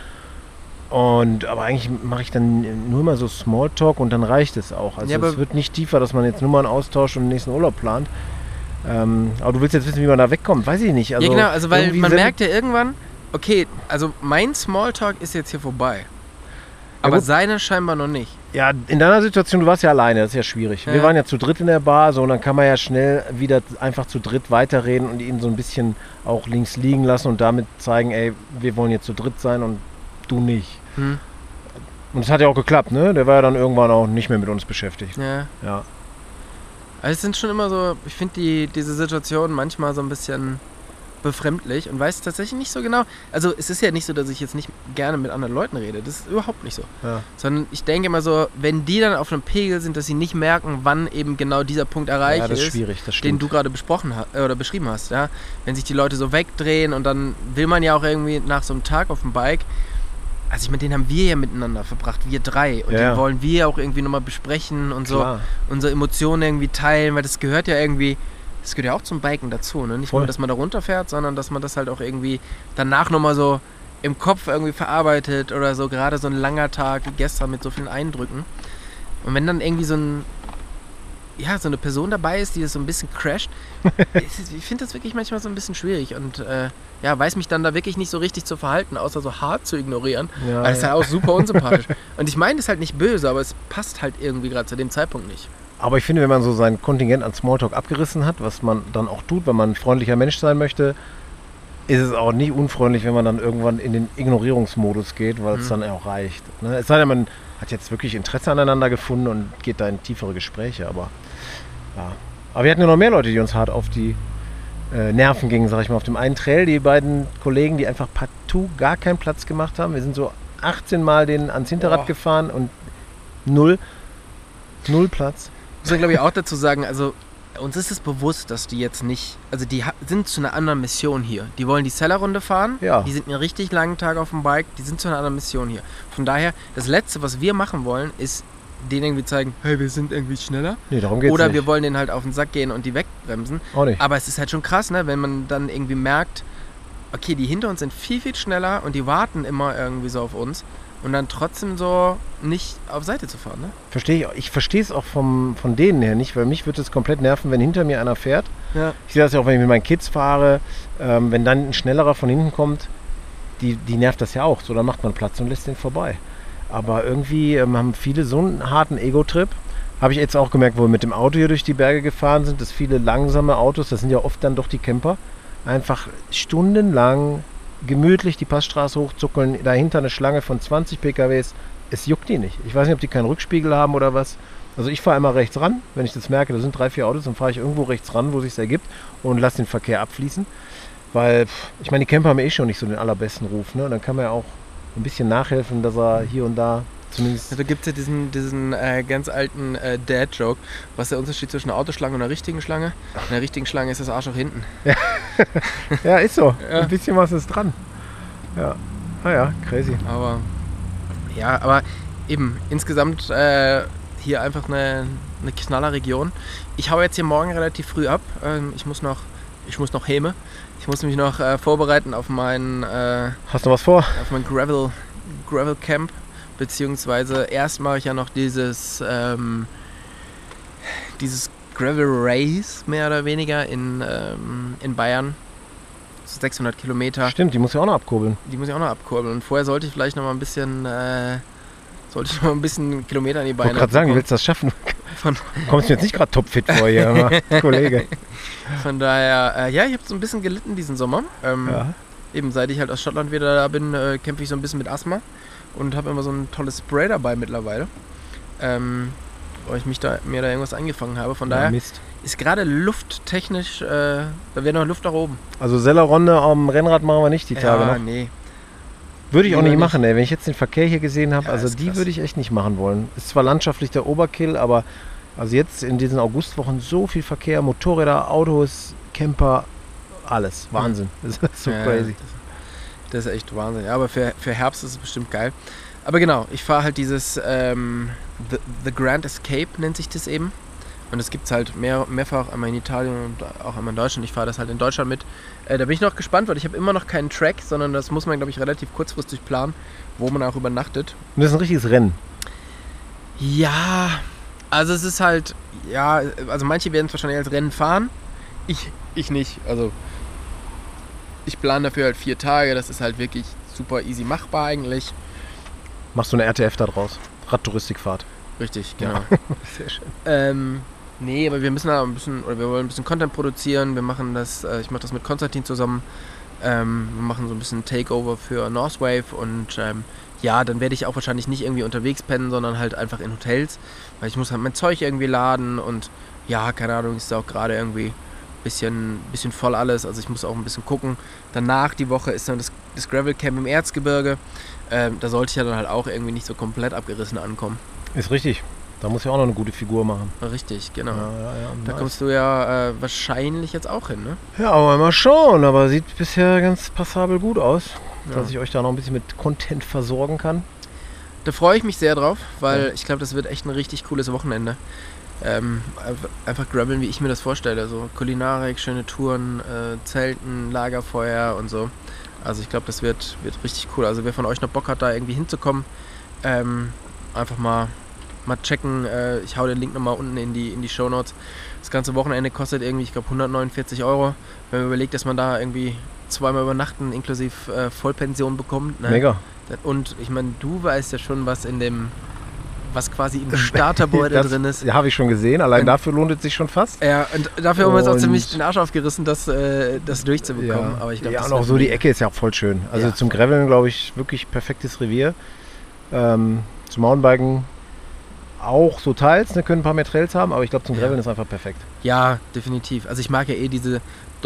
Und aber eigentlich mache ich dann nur mal so Smalltalk und dann reicht es auch. Also ja, es wird nicht tiefer, dass man jetzt Nummern austauscht und den nächsten Urlaub plant. Ähm, aber du willst jetzt wissen, wie man da wegkommt, weiß ich nicht. Also ja genau, also weil man merkt ja irgendwann, okay, also mein Smalltalk ist jetzt hier vorbei. Aber ja, seine scheinbar noch nicht. Ja, in deiner Situation, du warst ja alleine, das ist ja schwierig. Ja. Wir waren ja zu dritt in der Bar, so, und dann kann man ja schnell wieder einfach zu dritt weiterreden und ihn so ein bisschen auch links liegen lassen und damit zeigen, ey, wir wollen jetzt zu dritt sein und du nicht. Hm. Und es hat ja auch geklappt, ne? Der war ja dann irgendwann auch nicht mehr mit uns beschäftigt. Ja. Ja. Also es sind schon immer so, ich finde die, diese Situation manchmal so ein bisschen befremdlich und weiß tatsächlich nicht so genau. Also es ist ja nicht so, dass ich jetzt nicht gerne mit anderen Leuten rede. Das ist überhaupt nicht so. Ja. Sondern ich denke immer so, wenn die dann auf einem Pegel sind, dass sie nicht merken, wann eben genau dieser Punkt erreicht ja, das ist, ist schwierig, das den du gerade besprochen hast oder beschrieben hast. Ja? Wenn sich die Leute so wegdrehen und dann will man ja auch irgendwie nach so einem Tag auf dem Bike, also ich meine, den haben wir ja miteinander verbracht, wir drei. Und ja. den wollen wir auch irgendwie nochmal besprechen und Klar. so unsere Emotionen irgendwie teilen, weil das gehört ja irgendwie, das gehört ja auch zum Biken dazu. Ne? Nicht Voll. nur, dass man da runterfährt, sondern dass man das halt auch irgendwie danach nochmal so im Kopf irgendwie verarbeitet oder so. Gerade so ein langer Tag wie gestern mit so vielen Eindrücken. Und wenn dann irgendwie so ein ja, so eine Person dabei ist, die das so ein bisschen crasht, ich finde das wirklich manchmal so ein bisschen schwierig und äh, ja, weiß mich dann da wirklich nicht so richtig zu verhalten, außer so hart zu ignorieren, ja, weil es ja ja auch super unsympathisch. Und ich meine das halt nicht böse, aber es passt halt irgendwie gerade zu dem Zeitpunkt nicht. Aber ich finde, wenn man so sein Kontingent an Smalltalk abgerissen hat, was man dann auch tut, wenn man ein freundlicher Mensch sein möchte, ist es auch nicht unfreundlich, wenn man dann irgendwann in den Ignorierungsmodus geht, weil es mhm. dann auch reicht. Ne? Es sei denn, man hat jetzt wirklich Interesse aneinander gefunden und geht da in tiefere Gespräche, aber ja. Aber wir hatten ja noch mehr Leute, die uns hart auf die äh, Nerven gingen, sag ich mal. Auf dem einen Trail, die beiden Kollegen, die einfach partout gar keinen Platz gemacht haben. Wir sind so achtzehn Mal den ans Hinterrad oh. gefahren und null, null Platz. Muss man, glaube ich, auch dazu sagen, also uns ist es bewusst, dass die jetzt nicht, also die ha- sind zu einer anderen Mission hier. Die wollen die Sellerrunde fahren, ja. Die sind einen richtig langen Tag auf dem Bike, die sind zu einer anderen Mission hier. Von daher, das Letzte, was wir machen wollen, ist denen irgendwie zeigen, hey, wir sind irgendwie schneller. Nee, darum geht's Oder nicht. wir wollen denen halt auf den Sack gehen und die wegbremsen. Auch nicht. Aber es ist halt schon krass, ne, wenn man dann irgendwie merkt, okay, die hinter uns sind viel, viel schneller und die warten immer irgendwie so auf uns. Und dann trotzdem so nicht auf Seite zu fahren, ne? Verstehe ich. Ich verstehe es auch vom, von denen her nicht, weil mich würde es komplett nerven, wenn hinter mir einer fährt. Ja. Ich sehe das ja auch, wenn ich mit meinen Kids fahre, ähm, wenn dann ein schnellerer von hinten kommt, die, die nervt das ja auch. So, dann macht man Platz und lässt den vorbei. Aber irgendwie ähm, haben viele so einen harten Ego-Trip. Habe ich jetzt auch gemerkt, wo wir mit dem Auto hier durch die Berge gefahren sind, dass viele langsame Autos, das sind ja oft dann doch die Camper, einfach stundenlang gemütlich die Passstraße hochzuckeln, dahinter eine Schlange von zwanzig P K Ws, es juckt die nicht. Ich weiß nicht, ob die keinen Rückspiegel haben oder was. Also ich fahre immer rechts ran, wenn ich das merke, da sind drei, vier Autos, dann fahre ich irgendwo rechts ran, wo es sich ergibt und lasse den Verkehr abfließen. Weil, ich meine, die Camper haben eh schon nicht so den allerbesten Ruf, ne? Dann kann man ja auch ein bisschen nachhelfen, dass er hier und da Zumindest. Ja, da gibt es ja diesen, diesen äh, ganz alten äh, Dad-Joke. Was ist der Unterschied zwischen einer Autoschlange und einer richtigen Schlange? In einer richtigen Schlange ist das Arschloch hinten. Ja, ja ist so. Ja. Ein bisschen was ist dran. Ja. Ah ja, crazy. Aber ja, aber eben insgesamt äh, hier einfach eine, eine Knallerregion. Ich hau jetzt hier morgen relativ früh ab. Ähm, ich muss noch, ich muss noch Häme. Ich muss mich noch äh, vorbereiten auf mein, äh, Hast du was vor? auf mein Gravel, Gravel Camp. Beziehungsweise erst mache ich ja noch dieses, ähm, dieses Gravel Race mehr oder weniger in, ähm, in Bayern. sechshundert Kilometer. Stimmt, die muss ja auch noch abkurbeln. Die muss ich auch noch abkurbeln. Und vorher sollte ich vielleicht noch mal ein bisschen, äh, sollte ich noch mal ein bisschen Kilometer an die Ich Beine. wollte gerade sagen, du bekommen. willst das schaffen. Von, Kommst du jetzt nicht gerade topfit vor hier, aber, Kollege. von daher, äh, ja, ich habe so ein bisschen gelitten diesen Sommer. Ähm, Ja. Eben seit ich halt aus Schottland wieder da bin, äh, kämpfe ich so ein bisschen mit Asthma und habe immer so ein tolles Spray dabei mittlerweile. Ähm, weil ich mich da, mir da irgendwas eingefangen habe. Von Ja, daher Mist. ist gerade lufttechnisch, äh, da wäre noch Luft nach oben. Also Sellerrunde am Rennrad machen wir nicht die Tage ja, noch. nee. Würde ich auch Lieber nicht nicht. machen, ey. Wenn ich jetzt den Verkehr hier gesehen habe, Ja, also ist die krass. würde ich echt nicht machen wollen. Ist zwar landschaftlich der Oberkill, aber also jetzt in diesen Augustwochen so viel Verkehr, Motorräder, Autos, Camper, alles. Wahnsinn. Das ist so Ja, crazy. Das, das ist echt Wahnsinn. Ja, aber für, für Herbst ist es bestimmt geil. Aber genau, ich fahre halt dieses ähm, The, The Grand Escape nennt sich das eben. Und das gibt es halt mehr, mehrfach, einmal in Italien und auch einmal in Deutschland. Ich fahre das halt in Deutschland mit. Äh, da bin ich noch gespannt, weil ich habe immer noch keinen Track, sondern das muss man, glaube ich, relativ kurzfristig planen, wo man auch übernachtet. Und das ist ein richtiges Rennen. Ja, also es ist halt, ja, also manche werden es wahrscheinlich als Rennen fahren. Ich, ich nicht. Also ich plane dafür halt vier Tage. Das ist halt wirklich super easy machbar eigentlich. Machst du eine R T F da draus? Radtouristikfahrt. Richtig, genau. Ja. Sehr schön. Ähm, nee, aber wir müssen da ein bisschen, oder wir wollen ein bisschen Content produzieren. Wir machen das, äh, ich mache das mit Konstantin zusammen. Ähm, wir machen so ein bisschen Takeover für Northwave und ähm, ja, dann werde ich auch wahrscheinlich nicht irgendwie unterwegs pennen, sondern halt einfach in Hotels, weil ich muss halt mein Zeug irgendwie laden und ja, keine Ahnung, ist da auch gerade irgendwie ein bisschen, bisschen voll alles, also ich muss auch ein bisschen gucken. Danach die Woche ist dann das, das Gravel Camp im Erzgebirge. Ähm, da sollte ich ja dann halt auch irgendwie nicht so komplett abgerissen ankommen. Ist richtig. Da muss ich auch noch eine gute Figur machen. Richtig, genau. Ja, ja, ja, Da nice. kommst du ja äh, wahrscheinlich jetzt auch hin, ne? Ja, aber mal schauen. Aber sieht bisher ganz passabel gut aus, Ja. dass ich euch da noch ein bisschen mit Content versorgen kann. Da freue ich mich sehr drauf, weil Ja. ich glaube, das wird echt ein richtig cooles Wochenende. Ähm, einfach- einfach graveln, wie ich mir das vorstelle. So Kulinarik, schöne Touren, äh, Zelten, Lagerfeuer und so. Also ich glaube, das wird, wird richtig cool. Also wer von euch noch Bock hat, da irgendwie hinzukommen, ähm, einfach mal, mal checken. Äh, ich hau den Link nochmal unten in die, in die Shownotes. Das ganze Wochenende kostet irgendwie, ich glaube, hundertneunundvierzig Euro. Wenn man überlegt, dass man da irgendwie zweimal übernachten inklusive äh, Vollpension bekommt. Ne? Mega. Und ich meine, du weißt ja schon, was in dem, was quasi im Starterbeutel Das drin ist. Ja, habe ich schon gesehen. Allein Und- dafür lohnt es sich schon fast. Ja, und dafür haben wir uns auch Und- ziemlich den Arsch aufgerissen, das, äh, das durchzubekommen. Ja, Aber ich glaub, ja das und auch wird so die mega. Ecke ist ja auch voll schön. Also Ja, zum voll. Graveln, glaube ich, wirklich perfektes Revier. Ähm, zum Mountainbiken auch so teils, ne, können ein paar mehr Trails haben, aber ich glaube zum Ja. Graveln ist einfach perfekt. Ja, definitiv. Also ich mag ja eh diese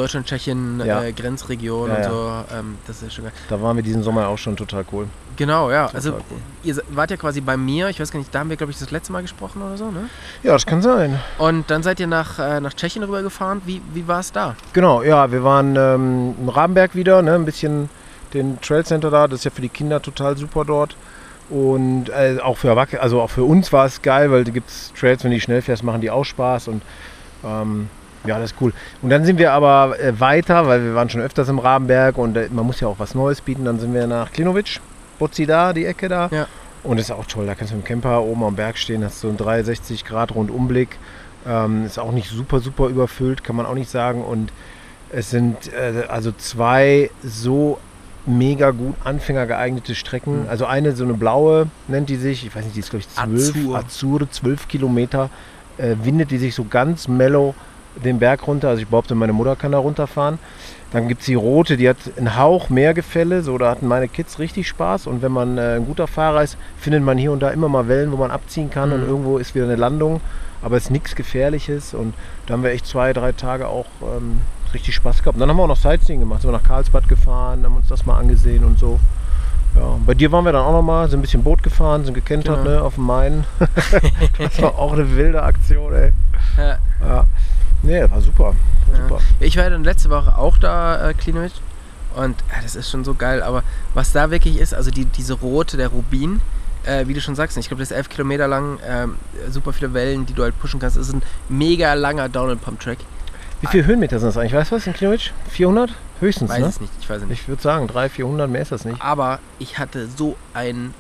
Ja. Deutschland-Tschechien-Grenzregion Ja, und ja. so. Ähm, das ist schon geil. Da waren wir diesen Sommer auch schon total cool. Genau, ja. Total Also cool. ihr se- wart ja quasi bei mir. Ich weiß gar nicht, da haben wir, glaube ich, das letzte Mal gesprochen oder so, ne? Ja, das kann sein. Und dann seid ihr nach, äh, nach Tschechien rübergefahren. Wie, wie war es da? Genau, ja, wir waren ähm, in Rabenberg wieder, ne, ein bisschen den Trail Center da, das ist ja für die Kinder total super dort. Und äh, auch für Erwachsene, also auch für uns war es geil, weil da gibt es Trails, wenn du die schnell fährst, machen die auch Spaß und ähm, ja, das ist cool. Und dann sind wir aber äh, weiter, weil wir waren schon öfters im Rabenberg und äh, man muss ja auch was Neues bieten. Dann sind wir nach Klinovic, Bozi da, die Ecke da. Ja. Und das ist auch toll, da kannst du mit dem Camper oben am Berg stehen, hast so einen dreihundertsechzig Grad Rundumblick. Ähm, ist auch nicht super, super überfüllt, kann man auch nicht sagen. Und es sind äh, also zwei so mega gut Anfänger geeignete Strecken. Mhm. Also eine, so eine blaue, nennt die sich, ich weiß nicht, die ist glaube ich zwölf, Azur. Azure, zwölf Kilometer, äh, windet die sich so ganz mellow den Berg runter. Also ich behaupte, meine Mutter kann da runterfahren. Dann gibt es die rote, die hat einen Hauch mehr Gefälle, so da hatten meine Kids richtig Spaß. Und wenn man äh, ein guter Fahrer ist, findet man hier und da immer mal Wellen, wo man abziehen kann Mhm. und irgendwo ist wieder eine Landung. Aber es ist nichts Gefährliches und da haben wir echt zwei, drei Tage auch ähm, richtig Spaß gehabt. Und dann haben wir auch noch Sightseeing gemacht, sind wir nach Karlsbad gefahren, haben uns das mal angesehen und so. Ja, und bei dir waren wir dann auch nochmal, sind ein bisschen Boot gefahren, sind gekentert, Genau. ne, auf dem Main. Das war auch eine wilde Aktion, ey. Ja. Ja. Nee, war super. War Ja. super. Ich war ja dann letzte Woche auch da, äh, Klinovic. Und ja, das ist schon so geil. Aber was da wirklich ist, also die, diese rote, der Rubin, äh, wie du schon sagst, ich glaube, das ist elf Kilometer lang, ähm, super viele Wellen, die du halt pushen kannst. Das ist ein mega langer Downhill-Pump-Track. Wie viele Höhenmeter sind das eigentlich? Weißt du was in Klinovic? vierhundert? Höchstens, Weiß ne? es nicht, ich weiß es nicht. Ich würde sagen, dreihundert, vierhundert, mehr ist das nicht. Aber ich hatte so einen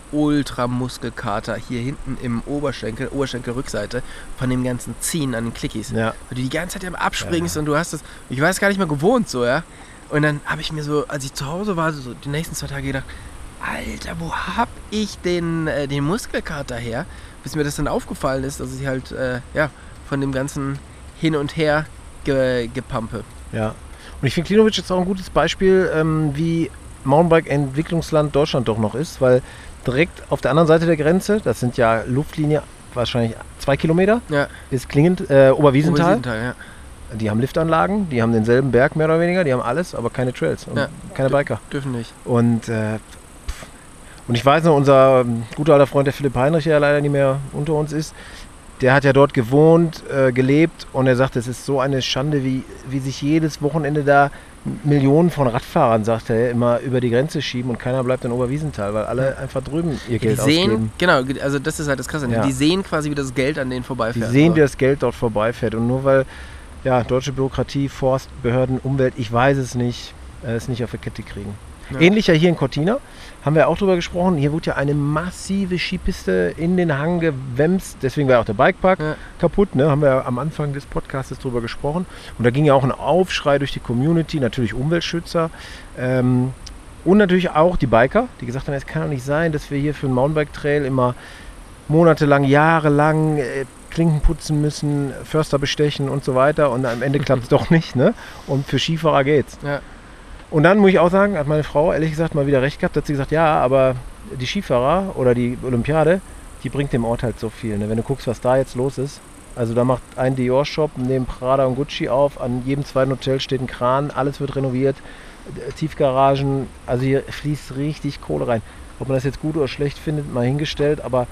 Ultramuskelkater hier hinten im Oberschenkel, Oberschenkelrückseite, von dem ganzen Ziehen an den Clickies. Ja. Weil du die ganze Zeit am Abspringst Ja. und du hast das, ich weiß gar nicht mehr gewohnt so, ja. Und dann habe ich mir so, als ich zu Hause war, so die nächsten zwei Tage gedacht, Alter, wo hab ich den, äh, den Muskelkater her? Bis mir das dann aufgefallen ist, dass ich halt, äh, ja, von dem ganzen Hin und Her ge gepumpe. Ja. Und ich finde Klinovic jetzt auch ein gutes Beispiel, ähm, wie Mountainbike-Entwicklungsland Deutschland doch noch ist, weil direkt auf der anderen Seite der Grenze, das sind ja Luftlinie wahrscheinlich zwei Kilometer, Ja. ist Klingend, äh, Oberwiesenthal. Oberwiesenthal, ja. Die haben Liftanlagen, die haben denselben Berg mehr oder weniger, die haben alles, aber keine Trails und Ja. keine Biker. Dürfen nicht. Und, äh, pff. und ich weiß noch, unser ähm, guter alter Freund, der Philipp Heinrich, der ja leider nicht mehr unter uns ist, der hat ja dort gewohnt, äh, gelebt und er sagt, es ist so eine Schande, wie, wie sich jedes Wochenende da Millionen von Radfahrern, sagt er, immer über die Grenze schieben und keiner bleibt in Oberwiesenthal, weil alle einfach drüben ihr Die Geld sehen, ausgeben. genau, also das ist halt das Krasse. Ja. Die sehen quasi, wie das Geld an denen Die vorbeifährt. sehen, wie Aber- das Geld dort vorbeifährt und nur weil ja, deutsche Bürokratie, Forst, Behörden, Umwelt, ich weiß es nicht, äh, es nicht auf die Kette kriegen. Ja. Ähnlich ja hier in Cortina, haben wir auch drüber gesprochen, hier wurde ja eine massive Skipiste in den Hang gewämst, deswegen war ja auch der Bikepark Ja. kaputt, ne? Haben wir ja am Anfang des Podcasts drüber gesprochen. Und da ging ja auch ein Aufschrei durch die Community, natürlich Umweltschützer ähm, und natürlich auch die Biker, die gesagt haben, es kann doch nicht sein, dass wir hier für einen Mountainbike-Trail immer monatelang, jahrelang äh, Klinken putzen müssen, Förster bestechen und so weiter und am Ende klappt es doch nicht, ne? Und für Skifahrer geht's. Ja. Und dann muss ich auch sagen, hat meine Frau ehrlich gesagt mal wieder recht gehabt, hat sie gesagt, ja, aber die Skifahrer oder die Olympiade, die bringt dem Ort halt so viel. Ne? Wenn du guckst, was da jetzt los ist. Also da macht ein Dior-Shop neben Prada und Gucci auf, an jedem zweiten Hotel steht ein Kran, alles wird renoviert, Tiefgaragen, also hier fließt richtig Kohle rein. Ob man das jetzt gut oder schlecht findet, mal hingestellt, aber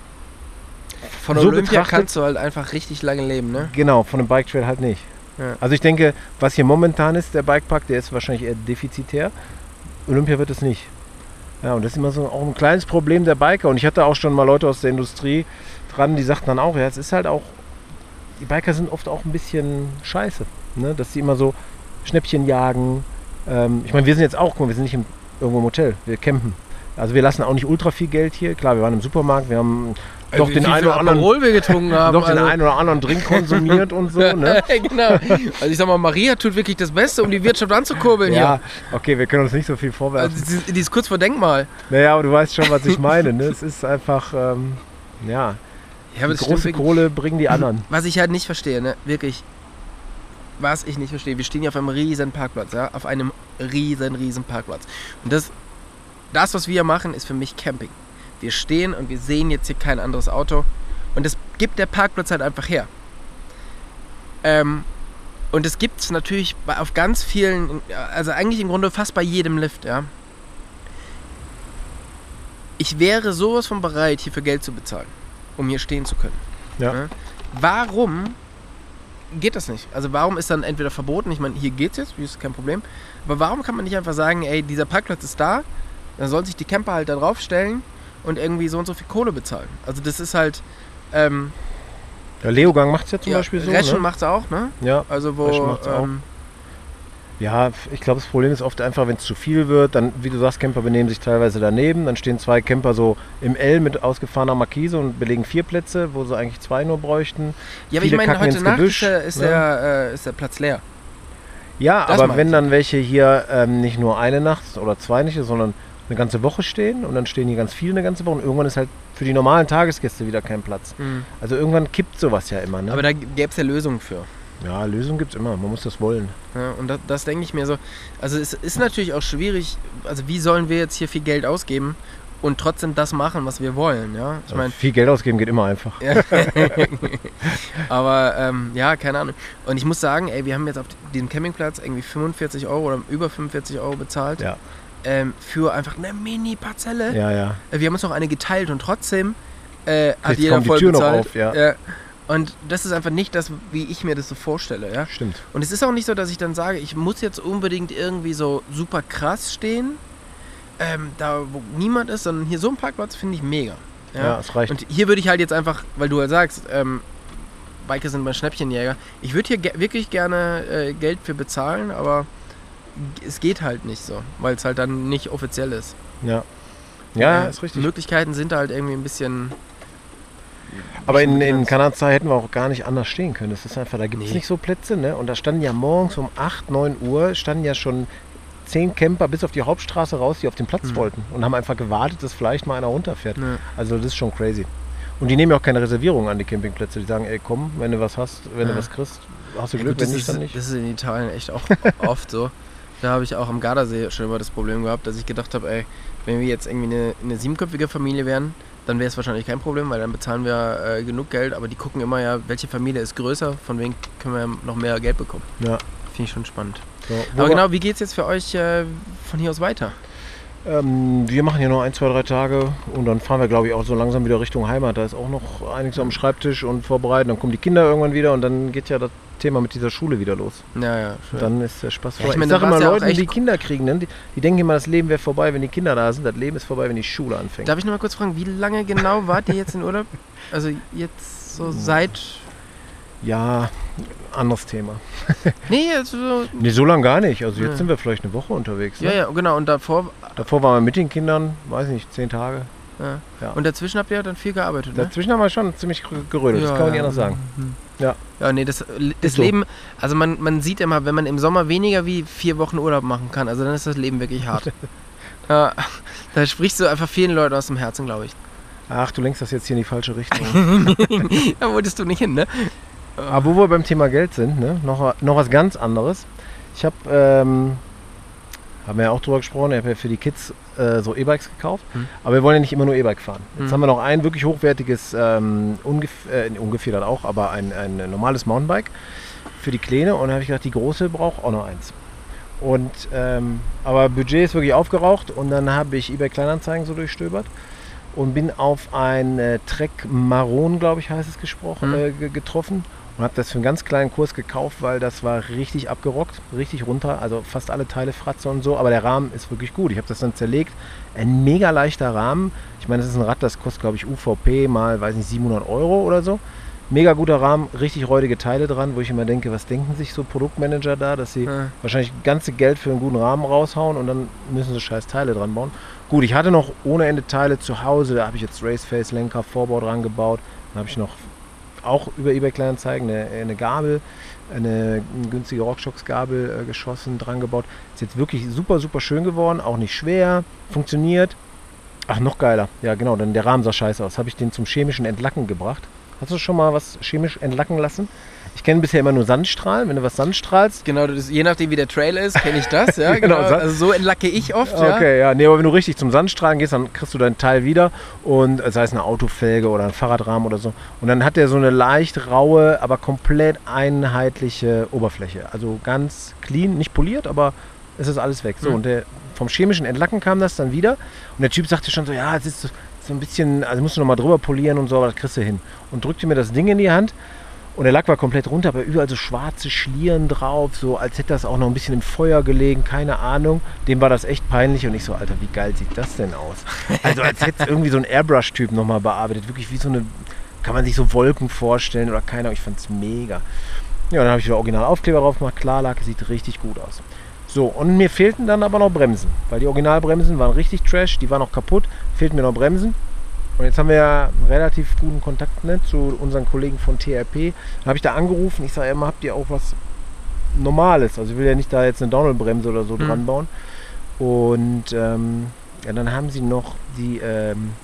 Von so Olympia betrachtet- kannst du halt einfach richtig lange leben, ne? genau, von dem Bike-Trail halt nicht. Ja. Also ich denke, was hier momentan ist, der Bikepark, der ist wahrscheinlich eher defizitär. Olympia wird es nicht. Ja, und das ist immer so auch ein kleines Problem der Biker. Und ich hatte auch schon mal Leute aus der Industrie dran, die sagten dann auch, ja, es ist halt auch, die Biker sind oft auch ein bisschen scheiße. Ne? Dass sie immer so Schnäppchen jagen. Ähm, ich meine, wir sind jetzt auch, guck mal, wir sind nicht im, irgendwo im Hotel, wir campen. Also wir lassen auch nicht ultra viel Geld hier. Klar, wir waren im Supermarkt, wir haben doch Wie den viel einen oder anderen, Aperol wir getrunken haben. doch den also- einen oder anderen Drink konsumiert und so. Ne? genau. Also ich sag mal, Maria tut wirklich das Beste, um die Wirtschaft anzukurbeln Ja, okay, wir können uns nicht so viel hier. vorwerfen. Also die, die ist kurz vor Denkmal. Naja, aber du weißt schon, was ich meine. Ne? Es ist einfach, ähm, ja, Ja, aber die das große stimmt wirklich. Kohle bringen die anderen. Was ich halt nicht verstehe, ne? Wirklich. Was ich nicht verstehe. Wir stehen hier auf einem riesen Parkplatz, ja? Auf einem riesen, riesen Parkplatz. Und das, das, was wir machen, ist für mich Camping. Wir stehen und wir sehen jetzt hier kein anderes Auto. Und das gibt der Parkplatz halt einfach her. Ähm, und es gibt es natürlich bei, auf ganz vielen, also eigentlich im Grunde fast bei jedem Lift, ja. Ich wäre sowas von bereit, hier für Geld zu bezahlen, um hier stehen zu können. Ja. Ja? Warum geht das nicht? Also warum ist dann entweder verboten, ich meine, hier geht's jetzt, ist kein Problem, aber warum kann man nicht einfach sagen, ey, dieser Parkplatz ist da, dann sollen sich die Camper halt da draufstellen und irgendwie so und so viel Kohle bezahlen. Also das ist halt, ähm, Der Leogang macht es ja zum ja, Beispiel so. Reschen Ne? macht's auch, ne? Ja. Also wo, Reschen macht's auch. ähm, ja, ich glaube, das Problem ist oft einfach, wenn es zu viel wird, dann, wie du sagst, Camper benehmen sich teilweise daneben, dann stehen zwei Camper so im L mit ausgefahrener Markise und belegen vier Plätze, wo sie eigentlich zwei nur bräuchten. ja, aber ich Viele meine, kacken heute ins Nacht Gebüsch, ist der, ist, ne? der, äh, ist der Platz leer. Ja, Das aber meine wenn ich. dann welche hier ähm, nicht nur eine Nacht oder zwei Nächte, sondern eine ganze Woche stehen und dann stehen hier ganz viele eine ganze Woche und irgendwann ist halt für die normalen Tagesgäste wieder kein Platz. Mhm. Also irgendwann kippt sowas ja immer. Ne? Aber da gäbe es ja Lösungen für. ja, Lösung gibt es immer, man muss das wollen. Ja, und das, das denke ich mir so. Also es ist natürlich auch schwierig, also wie sollen wir jetzt hier viel Geld ausgeben und trotzdem das machen, was wir wollen, ja? Ich Also meine, viel Geld ausgeben geht immer einfach. ja. aber ähm, ja, keine Ahnung. Und ich muss sagen, ey, wir haben jetzt auf diesem Campingplatz irgendwie fünfundvierzig Euro oder über fünfundvierzig Euro bezahlt. Ja. ähm, für einfach eine Mini-Parzelle. Ja, ja. Wir haben uns noch eine geteilt und trotzdem äh, hat Jetzt jeder kommt die voll Tür noch bezahlt. auf, ja. Ja. Und das ist einfach nicht das, wie ich mir das so vorstelle. Ja? Stimmt. Und es ist auch nicht so, dass ich dann sage, ich muss jetzt unbedingt irgendwie so super krass stehen, ähm, da wo niemand ist, sondern hier so ein Parkplatz finde ich mega. Ja, Ja, es reicht. Und hier würde ich halt jetzt einfach, weil du halt sagst, ähm, Biker sind mein Schnäppchenjäger, ich würde hier ge- wirklich gerne äh, Geld für bezahlen, aber g- es geht halt nicht so, weil es halt dann nicht offiziell ist. Ja. Ja, Äh, ist richtig. Möglichkeiten sind da halt irgendwie ein bisschen... Aber in, in begrenzt. Kanada hätten wir auch gar nicht anders stehen können. Das ist einfach, da gibt es Nee. nicht so Plätze, ne? Und da standen ja morgens um acht, neun Uhr, standen ja schon zehn Camper bis auf die Hauptstraße raus, die auf den Platz Mhm. wollten und haben einfach gewartet, dass vielleicht mal einer runterfährt. Ja. Also das ist schon crazy. Und die nehmen ja auch keine Reservierung an die Campingplätze. Die sagen, ey komm, wenn du was hast, wenn Ja. du was kriegst, hast du Ja, Glück, gut, wenn das, nicht, ist, dann nicht. das ist in Italien echt auch oft so. Da habe ich auch am Gardasee schon immer das Problem gehabt, dass ich gedacht habe, ey, wenn wir jetzt irgendwie eine, eine siebenköpfige Familie wären, dann wäre es wahrscheinlich kein Problem, weil dann bezahlen wir äh, genug Geld, aber die gucken immer ja, welche Familie ist größer, von wem können wir noch mehr Geld bekommen. Ja. Finde ich schon spannend. So, Aber wo- genau, wie geht es jetzt für euch äh, von hier aus weiter? Ähm, wir machen hier noch ein, zwei, drei Tage und dann fahren wir, glaube ich, auch so langsam wieder Richtung Heimat. Da ist auch noch einiges am Schreibtisch und vorbereiten. Dann kommen die Kinder irgendwann wieder und dann geht ja das Thema mit dieser Schule wieder los. Ja, ja, schön. Dann ist der Spaß Ja, vorbei. ich Ich, meine, sage da immer war's ja auch Leuten, echt die cool. Kinder kriegen, ne? die, die denken immer, das Leben wäre vorbei, wenn die Kinder da sind. Das Leben ist vorbei, wenn die Schule anfängt. Darf ich noch mal kurz fragen, wie lange genau wart ihr jetzt in Urlaub? Also jetzt so seit... Ja, anderes Thema. Nee, also... Nee, so lange gar nicht. Also jetzt Ja. sind wir vielleicht eine Woche unterwegs. Ne? Ja, ja, genau. Und davor... Davor waren wir mit den Kindern, weiß nicht, zehn Tage. Ja. Ja. Und dazwischen habt ihr dann viel gearbeitet, ne? Dazwischen haben wir schon ziemlich gerödelt, das kann man nicht anders sagen. Mhm. Ja. Ja, nee, das, das Ist so. Leben, also man, man sieht immer, wenn man im Sommer weniger wie vier Wochen Urlaub machen kann, also dann ist das Leben wirklich hart. Ja, da sprichst du einfach vielen Leuten aus dem Herzen, glaube ich. Ach, du lenkst das jetzt hier in die falsche Richtung. Da wolltest du nicht hin, ne? Aber wo wir beim Thema Geld sind, ne? noch, noch was ganz anderes. Ich habe, ähm, haben wir ja auch drüber gesprochen, ich habe ja für die Kids äh, so E-Bikes gekauft. Hm. Aber wir wollen ja nicht immer nur E-Bike fahren. Jetzt Hm. haben wir noch ein wirklich hochwertiges, ähm, ungef äh, ungefedert auch, aber ein, ein normales Mountainbike für die Kleine. Und da habe ich gedacht, die Große braucht auch noch eins. Und, ähm, aber Budget ist wirklich aufgeraucht und dann habe ich eBay Kleinanzeigen so durchstöbert und bin auf ein äh, Trek Maron, glaube ich, heißt es gesprochen, Hm. äh, ge- getroffen und habe das für einen ganz kleinen Kurs gekauft, weil das war richtig abgerockt, richtig runter, also fast alle Teile Fratze und so, aber der Rahmen ist wirklich gut. Ich habe das dann zerlegt, ein mega leichter Rahmen. Ich meine, das ist ein Rad, das kostet, glaube ich, U V P mal, weiß nicht, siebenhundert Euro oder so. Mega guter Rahmen, richtig räudige Teile dran, wo ich immer denke, was denken sich so Produktmanager da, dass sie Ja. wahrscheinlich ganze Geld für einen guten Rahmen raushauen und dann müssen sie scheiß Teile dran bauen. Gut, ich hatte noch ohne Ende Teile zu Hause, da habe ich jetzt Raceface, Lenker, Vorbau dran gebaut. Dann habe ich noch auch über eBay Kleinanzeigen eine, eine Gabel, eine günstige Rockshox-Gabel äh, geschossen, dran gebaut. Ist jetzt wirklich super, super schön geworden, auch nicht schwer, funktioniert. Ach, noch geiler. Ja, genau, dann der Rahmen sah scheiße aus. Habe ich den zum chemischen Entlacken gebracht. Hast du schon mal was chemisch entlacken lassen? Ich kenne bisher immer nur Sandstrahlen. Wenn du was Sandstrahlst. Genau, das, je nachdem wie der Trail ist, kenne ich das, ja, Genau, genau. Sa- Also so entlacke ich oft, ja. Okay, ja. Nee, aber wenn du richtig zum Sandstrahlen gehst, dann kriegst du dein Teil wieder. Und äh, sei es eine Autofelge oder ein Fahrradrahmen oder so. Und dann hat der so eine leicht raue, aber komplett einheitliche Oberfläche. Also ganz clean, nicht poliert, aber es ist alles weg. So, Mhm. und der, vom chemischen Entlacken kam das dann wieder. Und der Typ sagte schon so, ja, es ist so, so ein bisschen, also musst du noch mal drüber polieren und so, aber das kriegst du hin. Und drückte mir das Ding in die Hand. Und der Lack war komplett runter, aber überall so schwarze Schlieren drauf, so als hätte das auch noch ein bisschen im Feuer gelegen, keine Ahnung. Dem war das echt peinlich und ich so, Alter, wie geil sieht das denn aus? Also als hätte irgendwie so ein Airbrush-Typ nochmal bearbeitet, wirklich wie so eine, kann man sich so Wolken vorstellen oder keine Ahnung, ich fand es mega. Ja, dann habe ich wieder Originalaufkleber drauf gemacht, Klarlack, sieht richtig gut aus. So, und mir fehlten dann aber noch Bremsen, weil die Originalbremsen waren richtig trash, die waren noch kaputt, fehlten mir noch Bremsen. Und jetzt haben wir ja einen relativ guten Kontakt, ne, zu unseren Kollegen von T R P. Dann habe ich da angerufen, ich sage immer, habt ihr auch was Normales? Also ich will ja nicht da jetzt eine Downhill-Bremse oder so Mhm. dran bauen. Und ähm, ja, dann haben sie noch die ähm,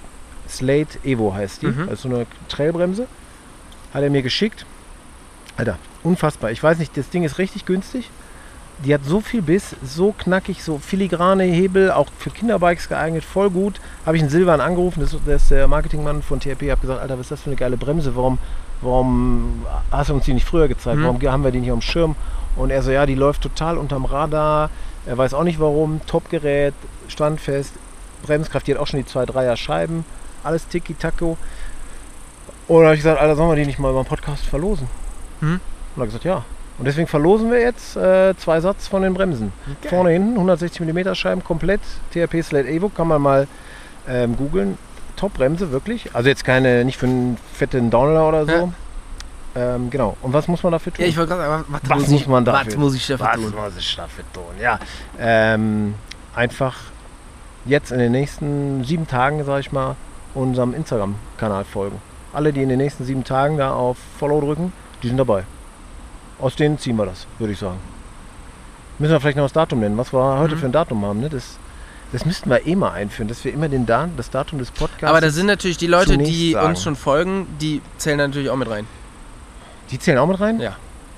Slate Evo heißt die, Mhm. also so eine Trailbremse. Hat er mir geschickt. Alter, unfassbar. Ich weiß nicht, das Ding ist richtig günstig. Die hat so viel Biss, so knackig, so filigrane Hebel, auch für Kinderbikes geeignet, voll gut. Habe ich einen Silvan angerufen, das, das ist der Marketingmann von T R P, habe gesagt, Alter, was ist das für eine geile Bremse, warum, warum hast du uns die nicht früher gezeigt, Mhm. warum haben wir die nicht auf dem Schirm? Und er so, ja, die läuft total unterm Radar. Er weiß auch nicht warum. Top-Gerät, standfest, Bremskraft, die hat auch schon die zwei Dreier Scheiben. Alles tiki-tako. Und dann habe ich gesagt, Alter, sollen wir die nicht mal beim Podcast verlosen? Hm? Und er hat gesagt, ja. Und deswegen verlosen wir jetzt äh, zwei Satz von den Bremsen. Geil. Vorne, hinten, hundertsechzig Millimeter Scheiben komplett. T R P Slate Evo, kann man mal ähm, googeln. Top-Bremse, wirklich. Also jetzt keine, nicht für einen fetten Downloader oder so. Ja. Ähm, genau. Und was muss man dafür tun? Ja, ich wollte gerade sagen, was, was muss, muss ich, man dafür was muss ich dafür was tun? muss ich dafür tun? Ja. Ähm, einfach jetzt in den nächsten sieben Tagen, sag ich mal, unserem Instagram-Kanal folgen. Alle, die in den nächsten sieben Tagen da auf Follow drücken, die sind dabei. Aus denen ziehen wir das, würde ich sagen. Müssen wir vielleicht noch das Datum nennen, was wir heute Mhm. für ein Datum haben. Ne? Das, das müssten wir eh mal einführen, dass wir immer den da das Datum des Podcasts... Aber da sind natürlich die Leute, zunächst die sagen. uns schon folgen, die zählen da natürlich auch mit rein. Die zählen auch mit rein? Ja.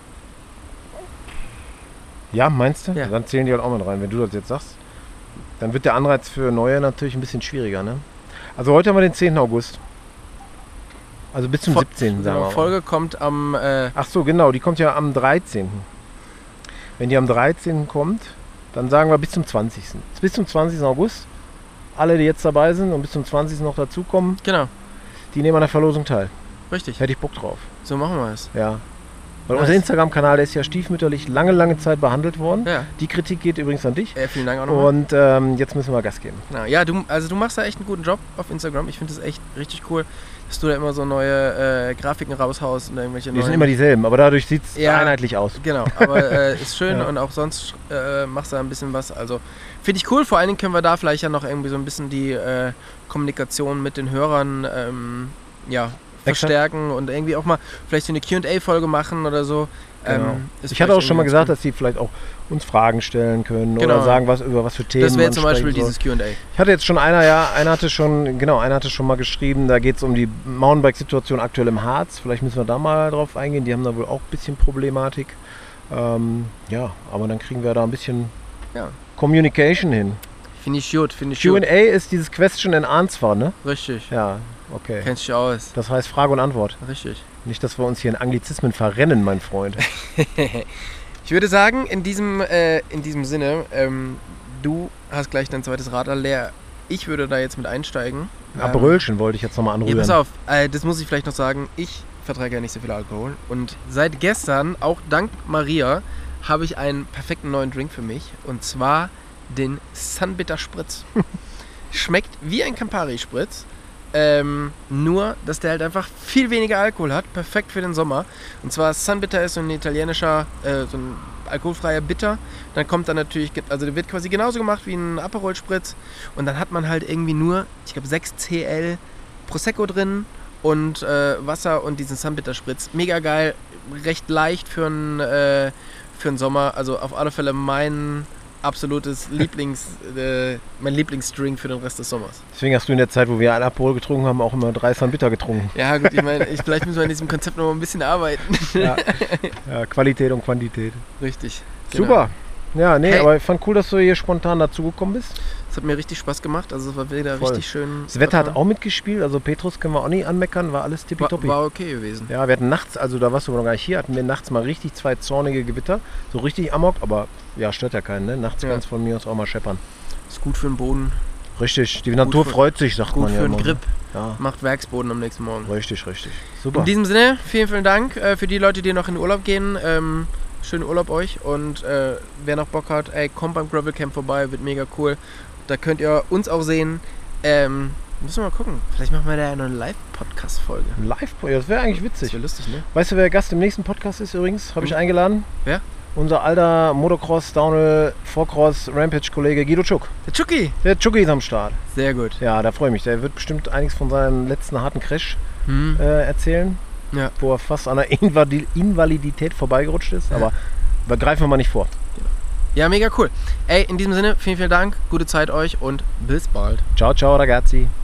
Ja, meinst du? Ja. Dann zählen die halt auch mit rein, wenn du das jetzt sagst. Dann wird der Anreiz für Neue natürlich ein bisschen schwieriger. Ne? Also heute haben wir den zehnten August. Also bis zum Fo- siebzehnten sagen wir Die mal. Folge kommt am... Äh, Ach so, genau, die kommt ja am dreizehnten Wenn die am dreizehnten kommt, dann sagen wir bis zum zwanzigsten Bis zum zwanzigsten August. Alle, die jetzt dabei sind und bis zum zwanzigsten noch dazukommen, genau, die nehmen an der Verlosung teil. richtig. Hätte ich Bock drauf. So machen wir es. Ja. Weil Nice. unser Instagram-Kanal, der ist ja stiefmütterlich lange, lange Zeit behandelt worden. Ja. Die Kritik geht übrigens an dich. Äh, vielen Dank auch nochmal. Und ähm, jetzt müssen wir Gas geben. Genau. Ja, du, also du machst da echt einen guten Job auf Instagram. Ich finde das echt richtig cool, dass du da immer so neue äh, Grafiken raushaust und irgendwelche Die neuen... sind immer dieselben, aber dadurch sieht es Ja. einheitlich aus. Genau, aber äh, ist schön Ja. und auch sonst äh, machst du da ein bisschen was. Also finde ich cool. Vor allen Dingen können wir da vielleicht ja noch irgendwie so ein bisschen die äh, Kommunikation mit den Hörern ähm, ja, verstärken und irgendwie auch mal vielleicht so eine Q und A-Folge machen oder so. Genau. Ähm, ist Ich hatte auch vielleicht schon mal irgendwie gesagt, ganz dass sie vielleicht auch uns Fragen stellen können Genau. oder sagen, was über was für cool. Themen Das wäre man zum Beispiel sprechen soll. dieses Q und A. Ich hatte jetzt schon einer, ja, einer hatte schon, genau, einer hatte schon mal geschrieben, da geht es um die Mountainbike-Situation aktuell im Harz. Vielleicht müssen wir da mal drauf eingehen. Die haben da wohl auch ein bisschen Problematik. Ähm, ja, aber dann kriegen wir da ein bisschen Ja. Communication hin. Finde ich gut, finde ich Q und gut. A ist dieses Question and Answer, ne? Richtig. Ja, okay. Kennst dich aus. Das heißt Frage und Antwort. Richtig. Nicht, dass wir uns hier in Anglizismen verrennen, mein Freund. Ich würde sagen, in diesem, äh, in diesem Sinne, ähm, du hast gleich dein zweites Radl leer. Ich würde da jetzt mit einsteigen. Ein Aperölchen wollte ich jetzt nochmal Ja, anrühren. pass auf, äh, das muss ich vielleicht noch sagen. Ich vertrage ja nicht so viel Alkohol. Und seit gestern, auch dank Maria, habe ich einen perfekten neuen Drink für mich. Und zwar den Sunbitter Spritz. Schmeckt wie ein Campari-Spritz. Ähm, nur, dass der halt einfach viel weniger Alkohol hat. Perfekt für den Sommer. Und zwar Sunbitter ist so ein italienischer, äh, so ein alkoholfreier Bitter. Dann kommt dann natürlich, also der wird quasi genauso gemacht wie ein Aperol Spritz. Und dann hat man halt irgendwie nur, ich glaube, sechs Zentiliter Prosecco drin und äh, Wasser und diesen Sunbitter Spritz. Mega geil, recht leicht für einen äh, für den Sommer. Also auf alle Fälle mein absolutes Lieblings, äh, mein Lieblingsdrink für den Rest des Sommers. Deswegen hast du in der Zeit, wo wir ein Aperol getrunken haben, auch immer drei Sunbitter getrunken. Ja gut, ich meine, ich, vielleicht müssen wir an diesem Konzept noch mal ein bisschen arbeiten. Ja. Ja, Qualität und Quantität. Richtig. Genau. Super. Ja, nee, Hey. aber ich fand cool, dass du hier spontan dazugekommen bist. Es hat mir richtig Spaß gemacht. Also es war wieder Voll. richtig schön. Das Wetter hat auch mitgespielt, also Petrus können wir auch nicht anmeckern, war alles war, tippitoppi. war okay gewesen. Ja, wir hatten nachts, also da warst du aber noch gar nicht hier, hatten wir nachts mal richtig zwei zornige Gewitter. So richtig Amok, aber ja, stört ja keinen, ne? Nachts Ja. kann es von mir aus auch mal scheppern. Ist gut für den Boden, Richtig, die Natur für- freut sich, sagt gut man ja für den immer. Grip, Ja, macht Werksboden am nächsten Morgen. richtig, richtig. Super. In diesem Sinne, vielen, vielen Dank äh, für die Leute, die noch in den Urlaub gehen. Ähm, schönen Urlaub euch und äh, wer noch Bock hat, ey, kommt beim Gravel Camp vorbei, wird mega cool. Da könnt ihr uns auch sehen. Ähm, müssen wir mal gucken. Vielleicht machen wir da ja noch eine Live-Podcast-Folge. Live, ja, das wäre eigentlich Das witzig. wäre lustig, ne? Weißt du, wer Gast im nächsten Podcast ist übrigens? Habe ich Hm. eingeladen. Wer? Unser alter Motocross, Downhill, Vorcross, Rampage-Kollege Guido Tschuk. Der Chucky. Der Tschukki ist am Start. Sehr gut. Ja, da freue ich mich. Der wird bestimmt einiges von seinem letzten harten Crash Hm. äh, erzählen. Ja. Wo er fast an der Invali- Invalidität vorbeigerutscht ist. Ja. Aber da greifen wir mal nicht vor. Ja, mega cool. Ey, in diesem Sinne, vielen, vielen Dank. Gute Zeit euch und bis bald. Ciao, ciao, ragazzi.